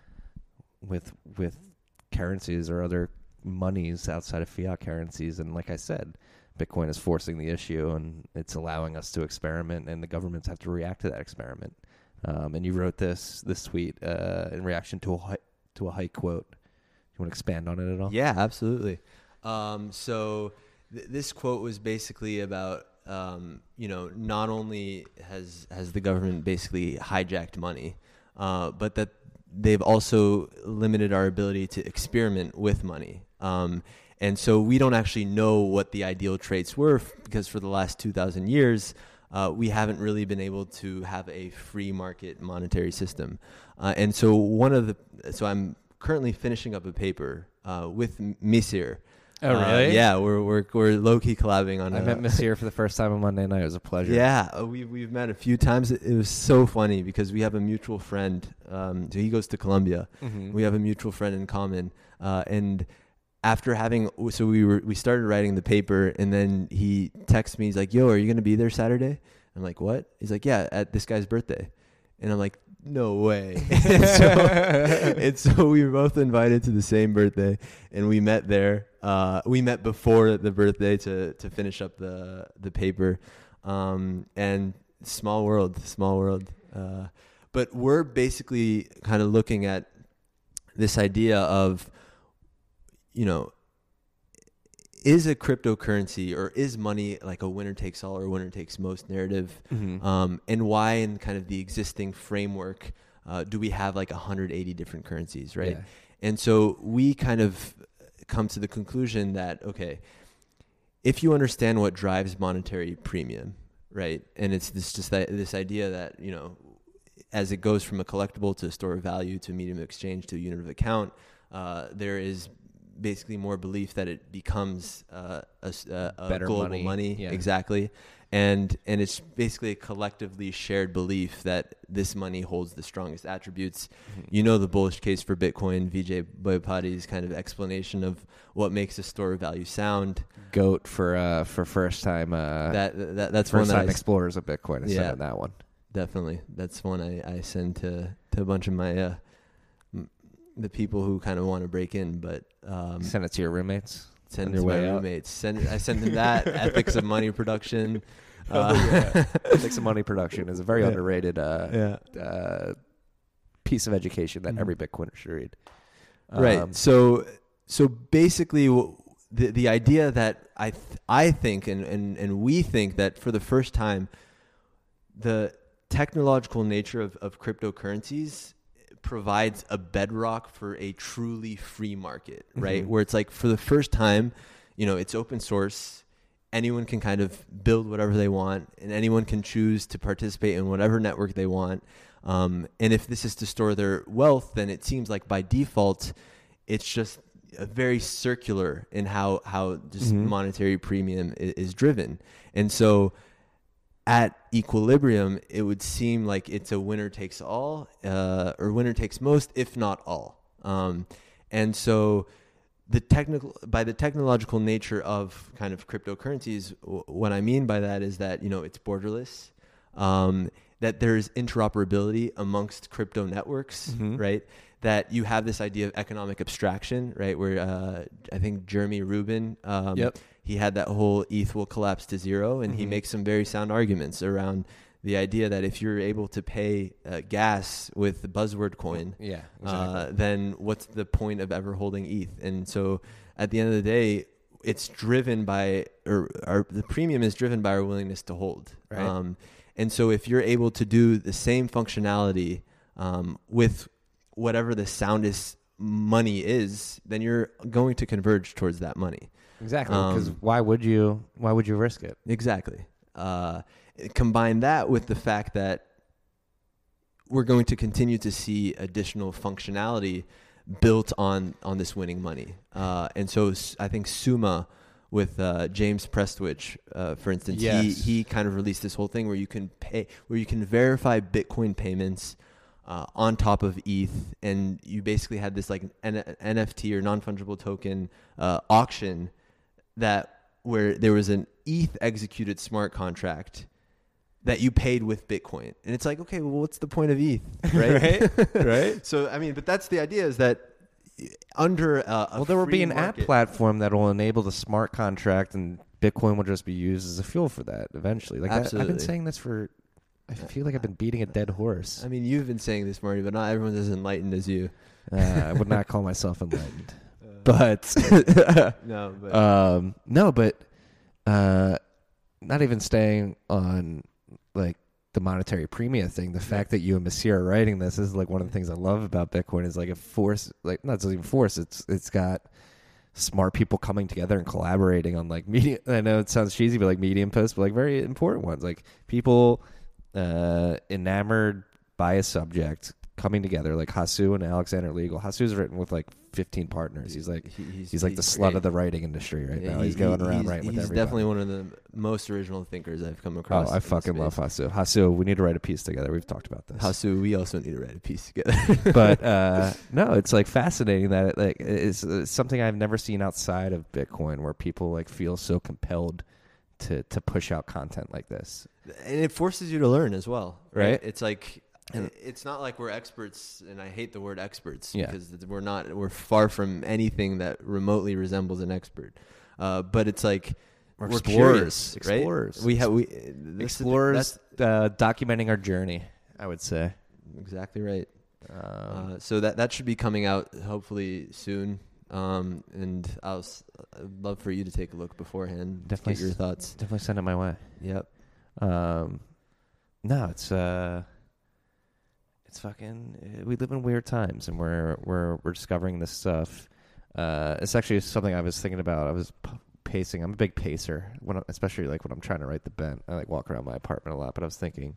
with with currencies or other monies outside of fiat currencies. And like I said, Bitcoin is forcing the issue, and it's allowing us to experiment, and the governments have to react to that experiment. Um, and you wrote this this tweet uh, in reaction to a hi- to a hike quote. You want to expand on it at all? Yeah, absolutely. Um, so th- this quote was basically about, um, you know, not only has has the government basically hijacked money, uh, but that they've also limited our ability to experiment with money. Um, and so we don't actually know what the ideal traits were, f- because for the last two thousand years, uh, we haven't really been able to have a free market monetary system. Uh, and so one of the, so I'm currently finishing up a paper uh, with Misir. Oh, really? Uh, yeah, we're we're we're low key collabing on. I a, met Miss here for the first time on Monday night. It was a pleasure. Yeah, uh, we we've met a few times. It, it was so funny because we have a mutual friend. Um, so he goes to Columbia. Mm-hmm. We have a mutual friend in common, uh, and after having, so we were we started writing the paper, and then he texts me. He's like, "Yo, are you gonna be there Saturday?" I'm like, "What?" He's like, "Yeah, at this guy's birthday," and I'm like, "No way!" and, so, and so we were both invited to the same birthday, and we met there. Uh, we met before the birthday to to finish up the the paper, um, and small world, small world. Uh, but we're basically kind of looking at this idea of, you know, is a cryptocurrency or is money like a winner takes all or winner takes most narrative? Mm-hmm. Um, and why in kind of the existing framework uh, do we have like one hundred eighty different currencies, right? Yeah. And so we kind of come to the conclusion that, okay, if you understand what drives monetary premium, right? And it's this just that, this idea that, you know, as it goes from a collectible to a store of value to a medium of exchange to a unit of account, uh, there is basically more belief that it becomes uh, a, a Better global money. money, Yeah. exactly, and and it's basically a collectively shared belief that this money holds the strongest attributes. Mm-hmm. You know the bullish case for Bitcoin, Vijay Boyapati's kind of explanation of what makes a store of value sound. Goat for uh for first time uh That, that that's one first that time I s- explorers of Bitcoin. I Yeah. yeah. that one. definitely that's one I, I send to to a bunch of my uh, m- the people who kind of want to break in, but um, Send it to your roommates. send on it your to my way out. roommates. Send I send them that ethics of money production. Oh, Uh, yeah. Ethics of money production is a very Yeah. underrated uh, yeah. uh, piece of education that Mhm. every Bitcoiner should read. Right. Um, So so basically, w- the the idea that I th- I think and, and and we think that for the first time, the technological nature of, of cryptocurrencies provides a bedrock for a truly free market, right? Mhm. Where it's like for the first time, you know, it's open source. Anyone can kind of build whatever they want, and anyone can choose to participate in whatever network they want. Um, and if this is to store their wealth, then it seems like by default, it's just uh, very circular in how how just Mhm. monetary premium is, is driven, and so at equilibrium, it would seem like it's a winner takes all, uh, or winner takes most, if not all. Um, and so the technical, by the technological nature of kind of cryptocurrencies, w- what I mean by that is that, you know, it's borderless, um, that there's interoperability amongst crypto networks, Mhm. right? That you have this idea of economic abstraction, right? Where uh, I think Jeremy Rubin, um, Yep. he had that whole E T H will collapse to zero, and he Mhm. makes some very sound arguments around the idea that if you're able to pay uh, gas with the buzzword coin, Yeah. uh, then what's the point of ever holding E T H? And so at the end of the day, it's driven by, or our, the premium is driven by our willingness to hold. Right. Um, and so if you're able to do the same functionality um, with whatever the soundest money is, then you're going to converge towards that money. Exactly. Because Um, why would you? Why would you risk it? Exactly. Uh, combine that with the fact that we're going to continue to see additional functionality built on on this winning money. Uh, and so s- I think Suma with uh, James Prestwich, uh, for instance, Yes. he he kind of released this whole thing where you can pay, where you can verify Bitcoin payments uh, on top of E T H, and you basically had this like N- N F T or non-fungible token uh, auction that where there was an E T H executed smart contract that you paid with Bitcoin. And it's like, okay, well, what's the point of E T H, right? Right? Right. So, I mean, but that's the idea, is that under a, a Well, there will free be an app market- platform that will enable the smart contract, and Bitcoin will just be used as a fuel for that eventually. Like that, I've been Absolutely. saying this for. I feel like I've been beating a dead horse. I mean, you've been saying this, Marty, but not everyone's as enlightened as you. Uh, I would not call myself enlightened, but No, but um, no, but uh, not even staying on like the monetary premium thing. The fact that you and Messire are writing this is like one of the things I love about Bitcoin is like a force, like not just even force. It's it's got smart people coming together and collaborating on like media. I know it sounds cheesy, but like Medium posts, but like very important ones. Like people uh, enamored by a subject coming together, like Hasu and Alexander Legal. Hasu's written with like fifteen partners. He's like he- he's, he's like the slut great. of the writing industry right Yeah, now. he- He's going he- around he's, writing with he's everybody. definitely one of the most original thinkers I've come Oh, across. I in fucking the love space. Hasu. Hasu, we need to write a piece together. We've talked about this. Hasu, we also need to write a piece together. But uh, no, it's like fascinating that it, like it's, it's something I've never seen outside of Bitcoin, where people like feel so compelled to to push out content like this. And it forces you to learn as well, right? Right. It's like, And- it's not like we're experts, and I hate the word experts Yeah. because we're not. We're far from anything that remotely resembles an expert. Uh, but it's like We're we're explorers. curious, right? Explorers. We have we this is- Explorers that's uh, documenting our journey, I would say. exactly right. Um, Uh, so that that should be coming out hopefully soon. Um, and I'll s- I'd love for you to take a look beforehand. Definitely Get your s- thoughts. definitely send it my way. Yep. Um, no, it's uh, it's fucking. uh, We live in weird times, and we're we're we're discovering this stuff. Uh, it's actually something I was thinking about. I was p- pacing. I'm a big pacer, when I, especially like when I'm trying to write the bent. I like walk around my apartment a lot, but I was thinking,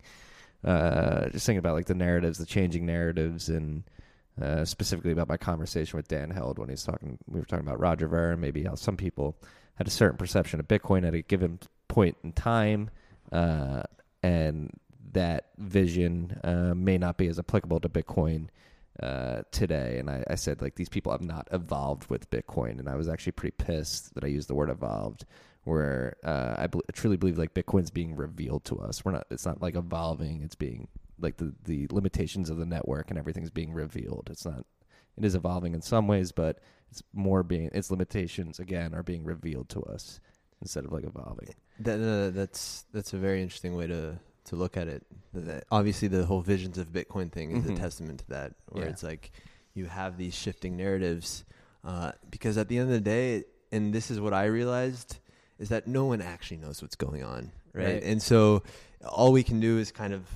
uh, just thinking about like the narratives, the changing narratives, and uh, specifically about my conversation with Dan Held when he's talking. We were talking about Roger Ver, and maybe how some people had a certain perception of Bitcoin at a given point in time, uh, and that vision uh, may not be as applicable to Bitcoin uh, today. And I, I said, like, these people have not evolved with Bitcoin. And I was actually pretty pissed that I used the word evolved, where uh, I bel- truly believe, like, Bitcoin's being revealed to us. We're not, it's not like evolving. It's being, like, the, the limitations of the network and everything's being revealed. It's not, it is evolving in some ways, but it's more being, its limitations, again, are being revealed to us instead of, like, evolving. That uh, that's that's a very interesting way to to look at it. That obviously, the whole visions of Bitcoin thing is Mhm. a testament to that, where Yeah. it's like you have these shifting narratives, uh, because at the end of the day, and this is what I realized, is that no one actually knows what's going on, right? Right. And so all we can do is kind of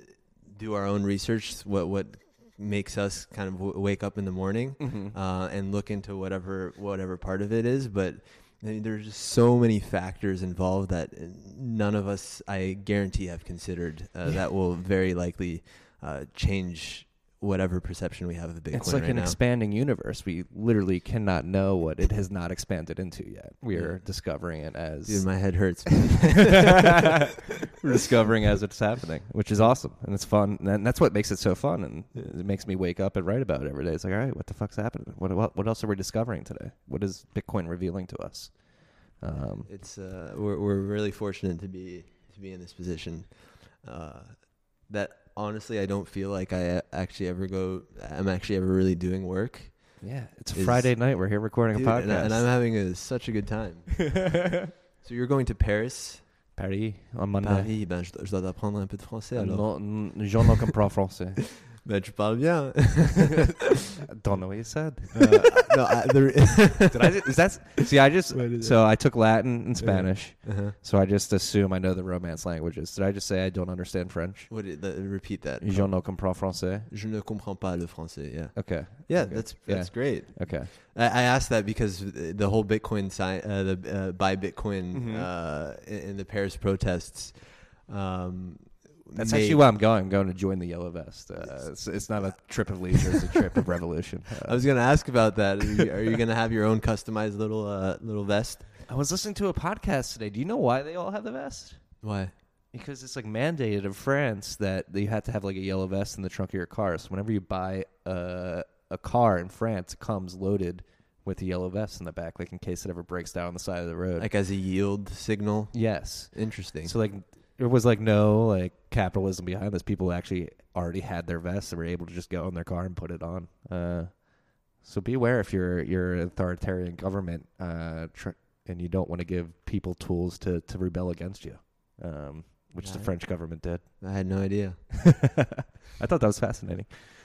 do our own research. What what makes us kind of w- wake up in the morning Mm-hmm. uh, and look into whatever whatever part of it is, but I mean, there's just so many factors involved that none of us, I guarantee, have considered uh, that will very likely uh, change whatever perception we have of Bitcoin It's like right an now. expanding universe. We literally cannot know what it has not expanded into yet. We are discovering it as Dude, my head hurts. we're discovering as it's happening, which is awesome and it's fun. And that's what makes it so fun. And it makes me wake up and write about it every day. It's like, all right, what the fuck's happening? What what, what else are we discovering today? What is Bitcoin revealing to us? Um, It's uh, we're we're really fortunate to be to be in this position. Uh, that honestly, I don't feel like I actually ever go. I'm actually ever really doing work. yeah, it's a Is- Friday night. We're here recording Dude, a podcast. and, I, and I'm having a, such a good time. So you're going to Paris? Paris on Monday. Paris, ben je, dois- je dois apprendre un peu de français alors. Non, n- je ne comprends français. Ben tu parles bien. Don't know what you said. Uh, no, I, the, Did I? Is that? See, I just What is so I took Latin and Spanish, uh-huh. so I just assume I know the Romance languages. Did I just say I don't understand French? What did, the, repeat that. Je ne comprends français. Je ne comprends pas le français. Yeah. Okay. Yeah, Okay. that's Yeah. that's great. Okay. I, I asked that because the whole Bitcoin sign, uh, the uh, buy Bitcoin Mhm. uh, in, in the Paris protests. Um, That's made- actually why I'm going. I'm going to join the Yellow Vest. Uh, it's, it's not a trip of leisure; it's a trip of revolution. Uh, I was going to ask about that. Are you, are you going to have your own customized little uh, little vest? I was listening to a podcast today. Do you know why they all have the vest? Why? Because it's like mandated in France that you have to have like a yellow vest in the trunk of your car. So whenever you buy a a car in France, it comes loaded with a yellow vest in the back, like in case it ever breaks down on the side of the road. Like as a yield signal? Yes. Interesting. So like there was like no like capitalism behind this. People actually already had their vests and were able to just go in their car and put it on. Uh, so beware if you're you're an authoritarian government uh, tr- and you don't want to give people tools to, to rebel against you, um, which the Right. French government did. I had no idea. I thought that was fascinating.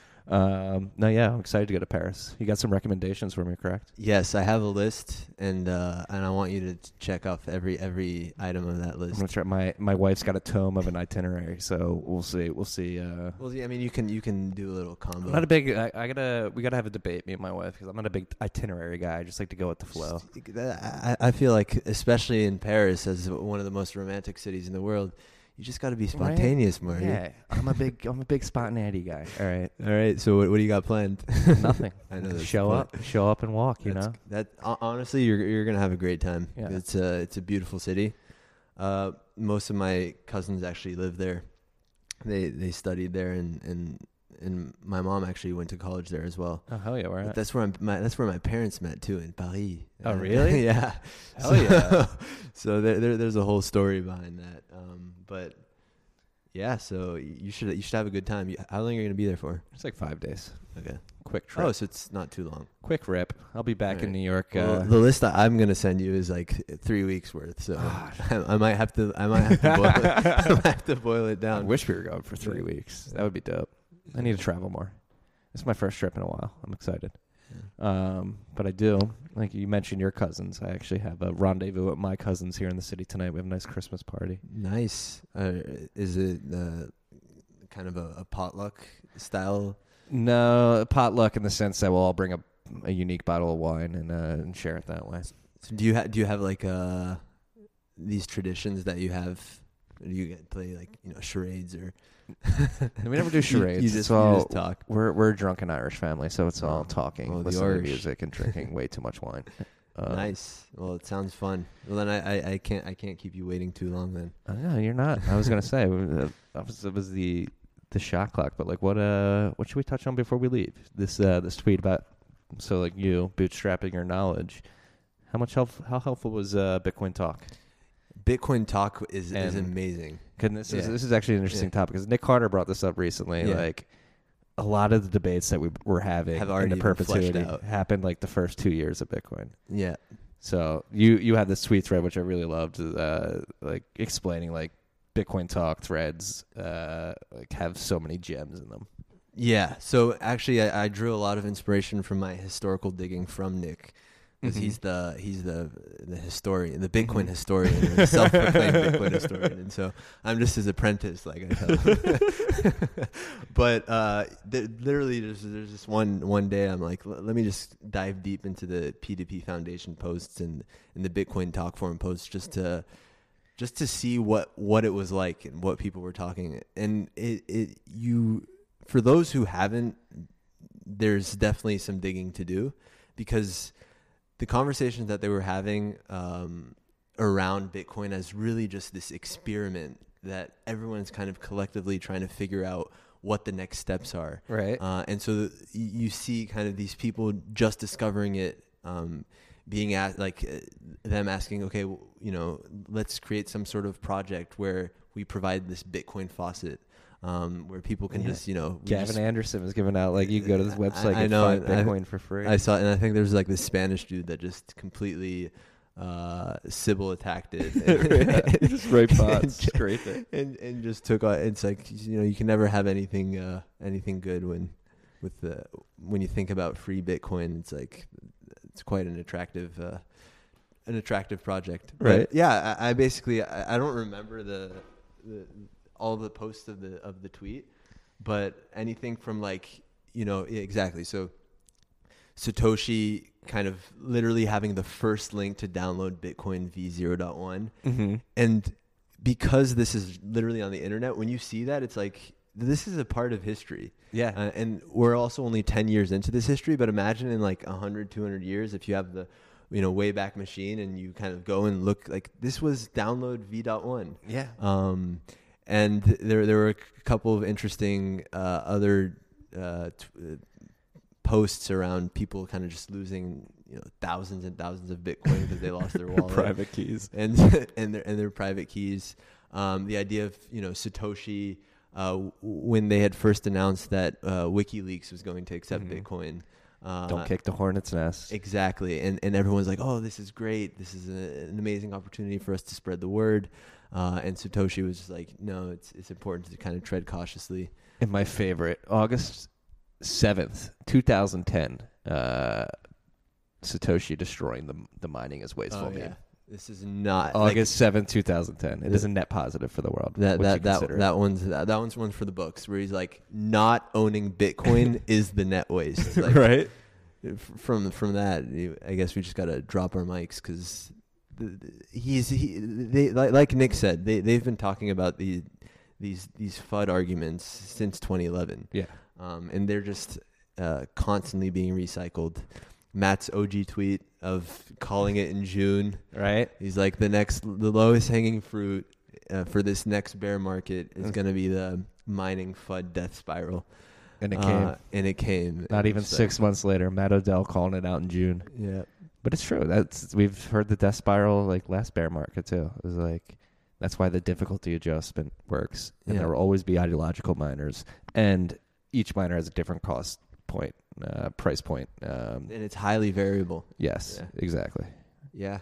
Um, no, yeah, I'm excited to go to Paris. You got some recommendations for me, correct? Yes, I have a list, and uh, and I want you to check off every every item of that I'm list. gonna try. My my wife's got a tome of an itinerary, so we'll see. We'll see. Uh, Well, yeah, I mean, you can you can do a little combo. I'm not a big. I, I gotta. We gotta have a debate, me and my wife, because I'm not a big itinerary guy. I just like to go with the flow. I, I feel like, especially in Paris, as one of the most romantic cities in the world, you just got to be spontaneous, Marty. Yeah, I'm a big. I'm a big spontaneity guy. All right, All right. So what, what do you got planned? nothing. I know that's Show the up, show up and walk. You That's- know. that hon- honestly, you're you're gonna have a great time. Yeah. It's a it's a beautiful city. Uh, most of my cousins actually live there. They they studied there, and and and my mom actually went to college there as well. Oh hell yeah, where But at? that's where I'm, my that's where my parents met too, in Paris. Oh, Uh, really? yeah. Hell So- yeah. So there, there there's a whole story behind that. Um, but yeah, so you should you should have a good time. You, how long are you gonna be there for? It's like five days. Okay. Quick trip. Oh, so it's not too long. Quick rip. I'll be back All in right. New York. Well, Uh, the list that I'm gonna send you is like three weeks worth, so Ah. I, I might have to I might have to boil it, I might have to boil it I down. wish we were going for three Yeah. weeks. That would be dope. I need to travel more. It's my first trip in a while. I'm excited. Um, but I do. Like you mentioned your cousins. I actually have a rendezvous with my cousins here in the city tonight. We have a nice Christmas party. Nice. Uh, is it uh, kind of a, a potluck style? No, potluck in the sense that we'll all bring a, a unique bottle of wine and uh, and share it that way. So do you ha- do you have like uh these traditions that you have? Or do you get play like you know charades or? We never do You- charades. You, It's just, you all- just talk. We're we're a drunken Irish family, so it's all Oh. talking, Oh, the listening to Irish. music, and drinking way too much wine. Uh, Nice. Well, it sounds fun. Well, then I, I, I can't I can't keep you waiting too long. Then Uh, no, you're not. I was gonna say uh, that was, it was the the shot clock, but like, what uh, what should we touch on before we leave? This uh, this tweet about so like you bootstrapping your knowledge. How much help? How helpful was uh, Bitcoin Talk? Bitcoin Talk is is And- amazing. Cause this is Yeah. this is actually an interesting Yeah. topic because Nick Carter brought this up recently. Yeah. Like a lot of the debates that we were having Have in already the been fleshed perpetuity out. happened like the first two years of Bitcoin. Yeah. So you you have this tweet thread which I really loved, uh, like explaining like Bitcoin Talk threads uh, like have so many gems in them. Yeah. So actually, I, I drew a lot of inspiration from my historical digging from Nick, because Mhm. he's the he's the the historian, the Bitcoin Mhm. historian, the self-proclaimed Bitcoin historian, and so I'm just his apprentice, like I tell him. But uh, th- literally, there's there's just one one day I'm like, "L- let me just dive deep into the P two P Foundation posts and and the Bitcoin Talk forum posts just to. Just to see what, what it was like and what people were talking, and it, it you for those who haven't, there's definitely some digging to do, because the conversations that they were having um, around Bitcoin as really just this experiment that everyone's kind of collectively trying to figure out what the next steps are. Right. Uh, and so th- you see kind of these people just discovering it, um, being at like uh, them asking, okay, w- you know, let's create some sort of project where we provide this Bitcoin faucet, um, where people can Yeah. just, you know, we Gavin just- Anderson was giving out, like, you can go to this website I- I and know, find and I- Bitcoin for free. I saw, and I think there's like this Spanish dude that just completely uh, Sybil attacked it, Yeah, just right bots, scrape it. and and just took. on- It's like, you know, you can never have anything uh, anything good when with the when you think about free Bitcoin. It's like it's quite an attractive uh, an attractive project, But Right. yeah, I, I basically I, I don't remember the, the all the posts of the of the tweet, but anything from like, you know, yeah, exactly. So Satoshi kind of literally having the first link to download Bitcoin v zero point one. Mm-hmm. And because this is literally on the internet, when you see that, it's like, this is a part of history. Yeah. Uh, and we're also only ten years into this history, but imagine in like one hundred, two hundred years, if you have the, you know, Wayback Machine and you kind of go and look, like, this was download v one. Yeah. Um, and there there were a couple of interesting uh, other uh, t- uh, posts around people kind of just losing, you know, thousands and thousands of Bitcoin because they lost their wallet, Private keys. and and their and their private keys. Um, the idea of, you know, Satoshi uh, w- when they had first announced that uh, WikiLeaks was going to accept Mhm. Bitcoin. Uh, Don't kick the hornet's nest. Exactly. And and everyone's like, oh, this is great. This is a, an amazing opportunity for us to spread the word. Uh, and Satoshi was just like, no, it's it's important to kind of tread cautiously. And my favorite, August seventh, twenty ten, uh, Satoshi destroying the the mining is wasteful Oh, meme. yeah. This is not like, August seventh, twenty ten. It The- is a net positive for the world. that Would you that that, consider it? that one's that, that one's one for the books, where he's like, not owning Bitcoin is the net waste. Like, right? f- From from that, you- I guess we just gotta drop our mics, because the, the, he's he they like, like Nick said, they they've been talking about these these these F U D arguments since twenty eleven. Yeah. Um, and they're just uh, constantly being recycled. Matt's O G tweet of calling it in June. Right? He's like, the next, the lowest hanging fruit uh, for this next bear market is going to be the mining F U D death spiral. And it came. Uh, and it came. Not It even was six months later, Matt Odell calling it out in June. like- yeah. But it's true. That's we've heard the death spiral like last bear market too. It was like that's why the difficulty adjustment works. And Yeah. there will always be ideological miners, and each miner has a different cost point, uh, price point. Um, And it's highly variable. yes, Yeah. exactly. Yeah.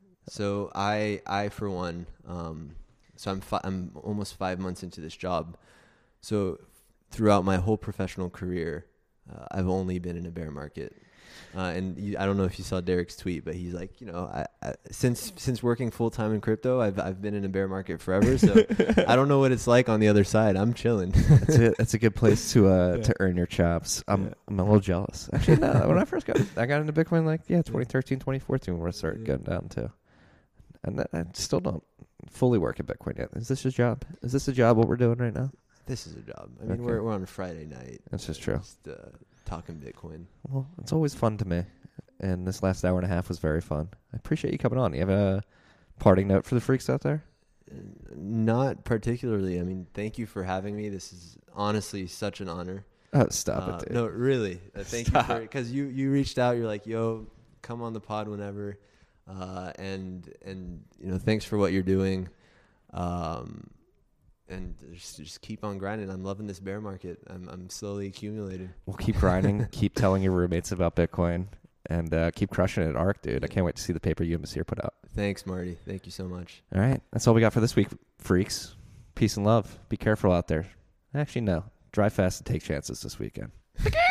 So I, I for one, um, so I'm fi- I'm almost five months into this job. So throughout my whole professional career, uh, I've only been in a bear market. Uh, and you, I don't know if you saw Derek's tweet, but he's like, you know, I, I, since since working full time in crypto, I've I've been in a bear market forever. So I don't know what it's like on the other side. I'm chilling. That's a that's a good place to uh Yeah. to earn your chops. I'm Yeah. I'm a little jealous. Actually, no. When I first got I got into Bitcoin like yeah, twenty thirteen, twenty fourteen, where I started Yeah. getting down to, and I still don't fully work at Bitcoin yet. Is this a job? Is this a job? What we're doing right now? This is a job. I mean, Okay. we're we're on a Friday night. That's just true. Just uh, talking Bitcoin. Well, it's always fun to me, and this last hour and a half was very fun. I appreciate you coming on. You have a parting note for the freaks out there? Not particularly. I mean, thank you for having me. This is honestly such an honor. Oh, stop Uh, it, dude. No, really. Uh, thank Stop. you for because you you reached out. You're like, yo, come on the pod whenever, uh, and and you know, thanks for what you're doing, um, and just just keep on grinding. I'm loving this bear market. I'm I'm slowly accumulating. We'll keep grinding. Keep telling your roommates about Bitcoin, and uh, keep crushing it at ARC, dude. I can't wait to see the paper you and Masir put out. Thanks, Marty. Thank you so much. All right, that's all we got for this week, freaks. Peace and love. Be careful out there. Actually, no. Drive fast and take chances this weekend.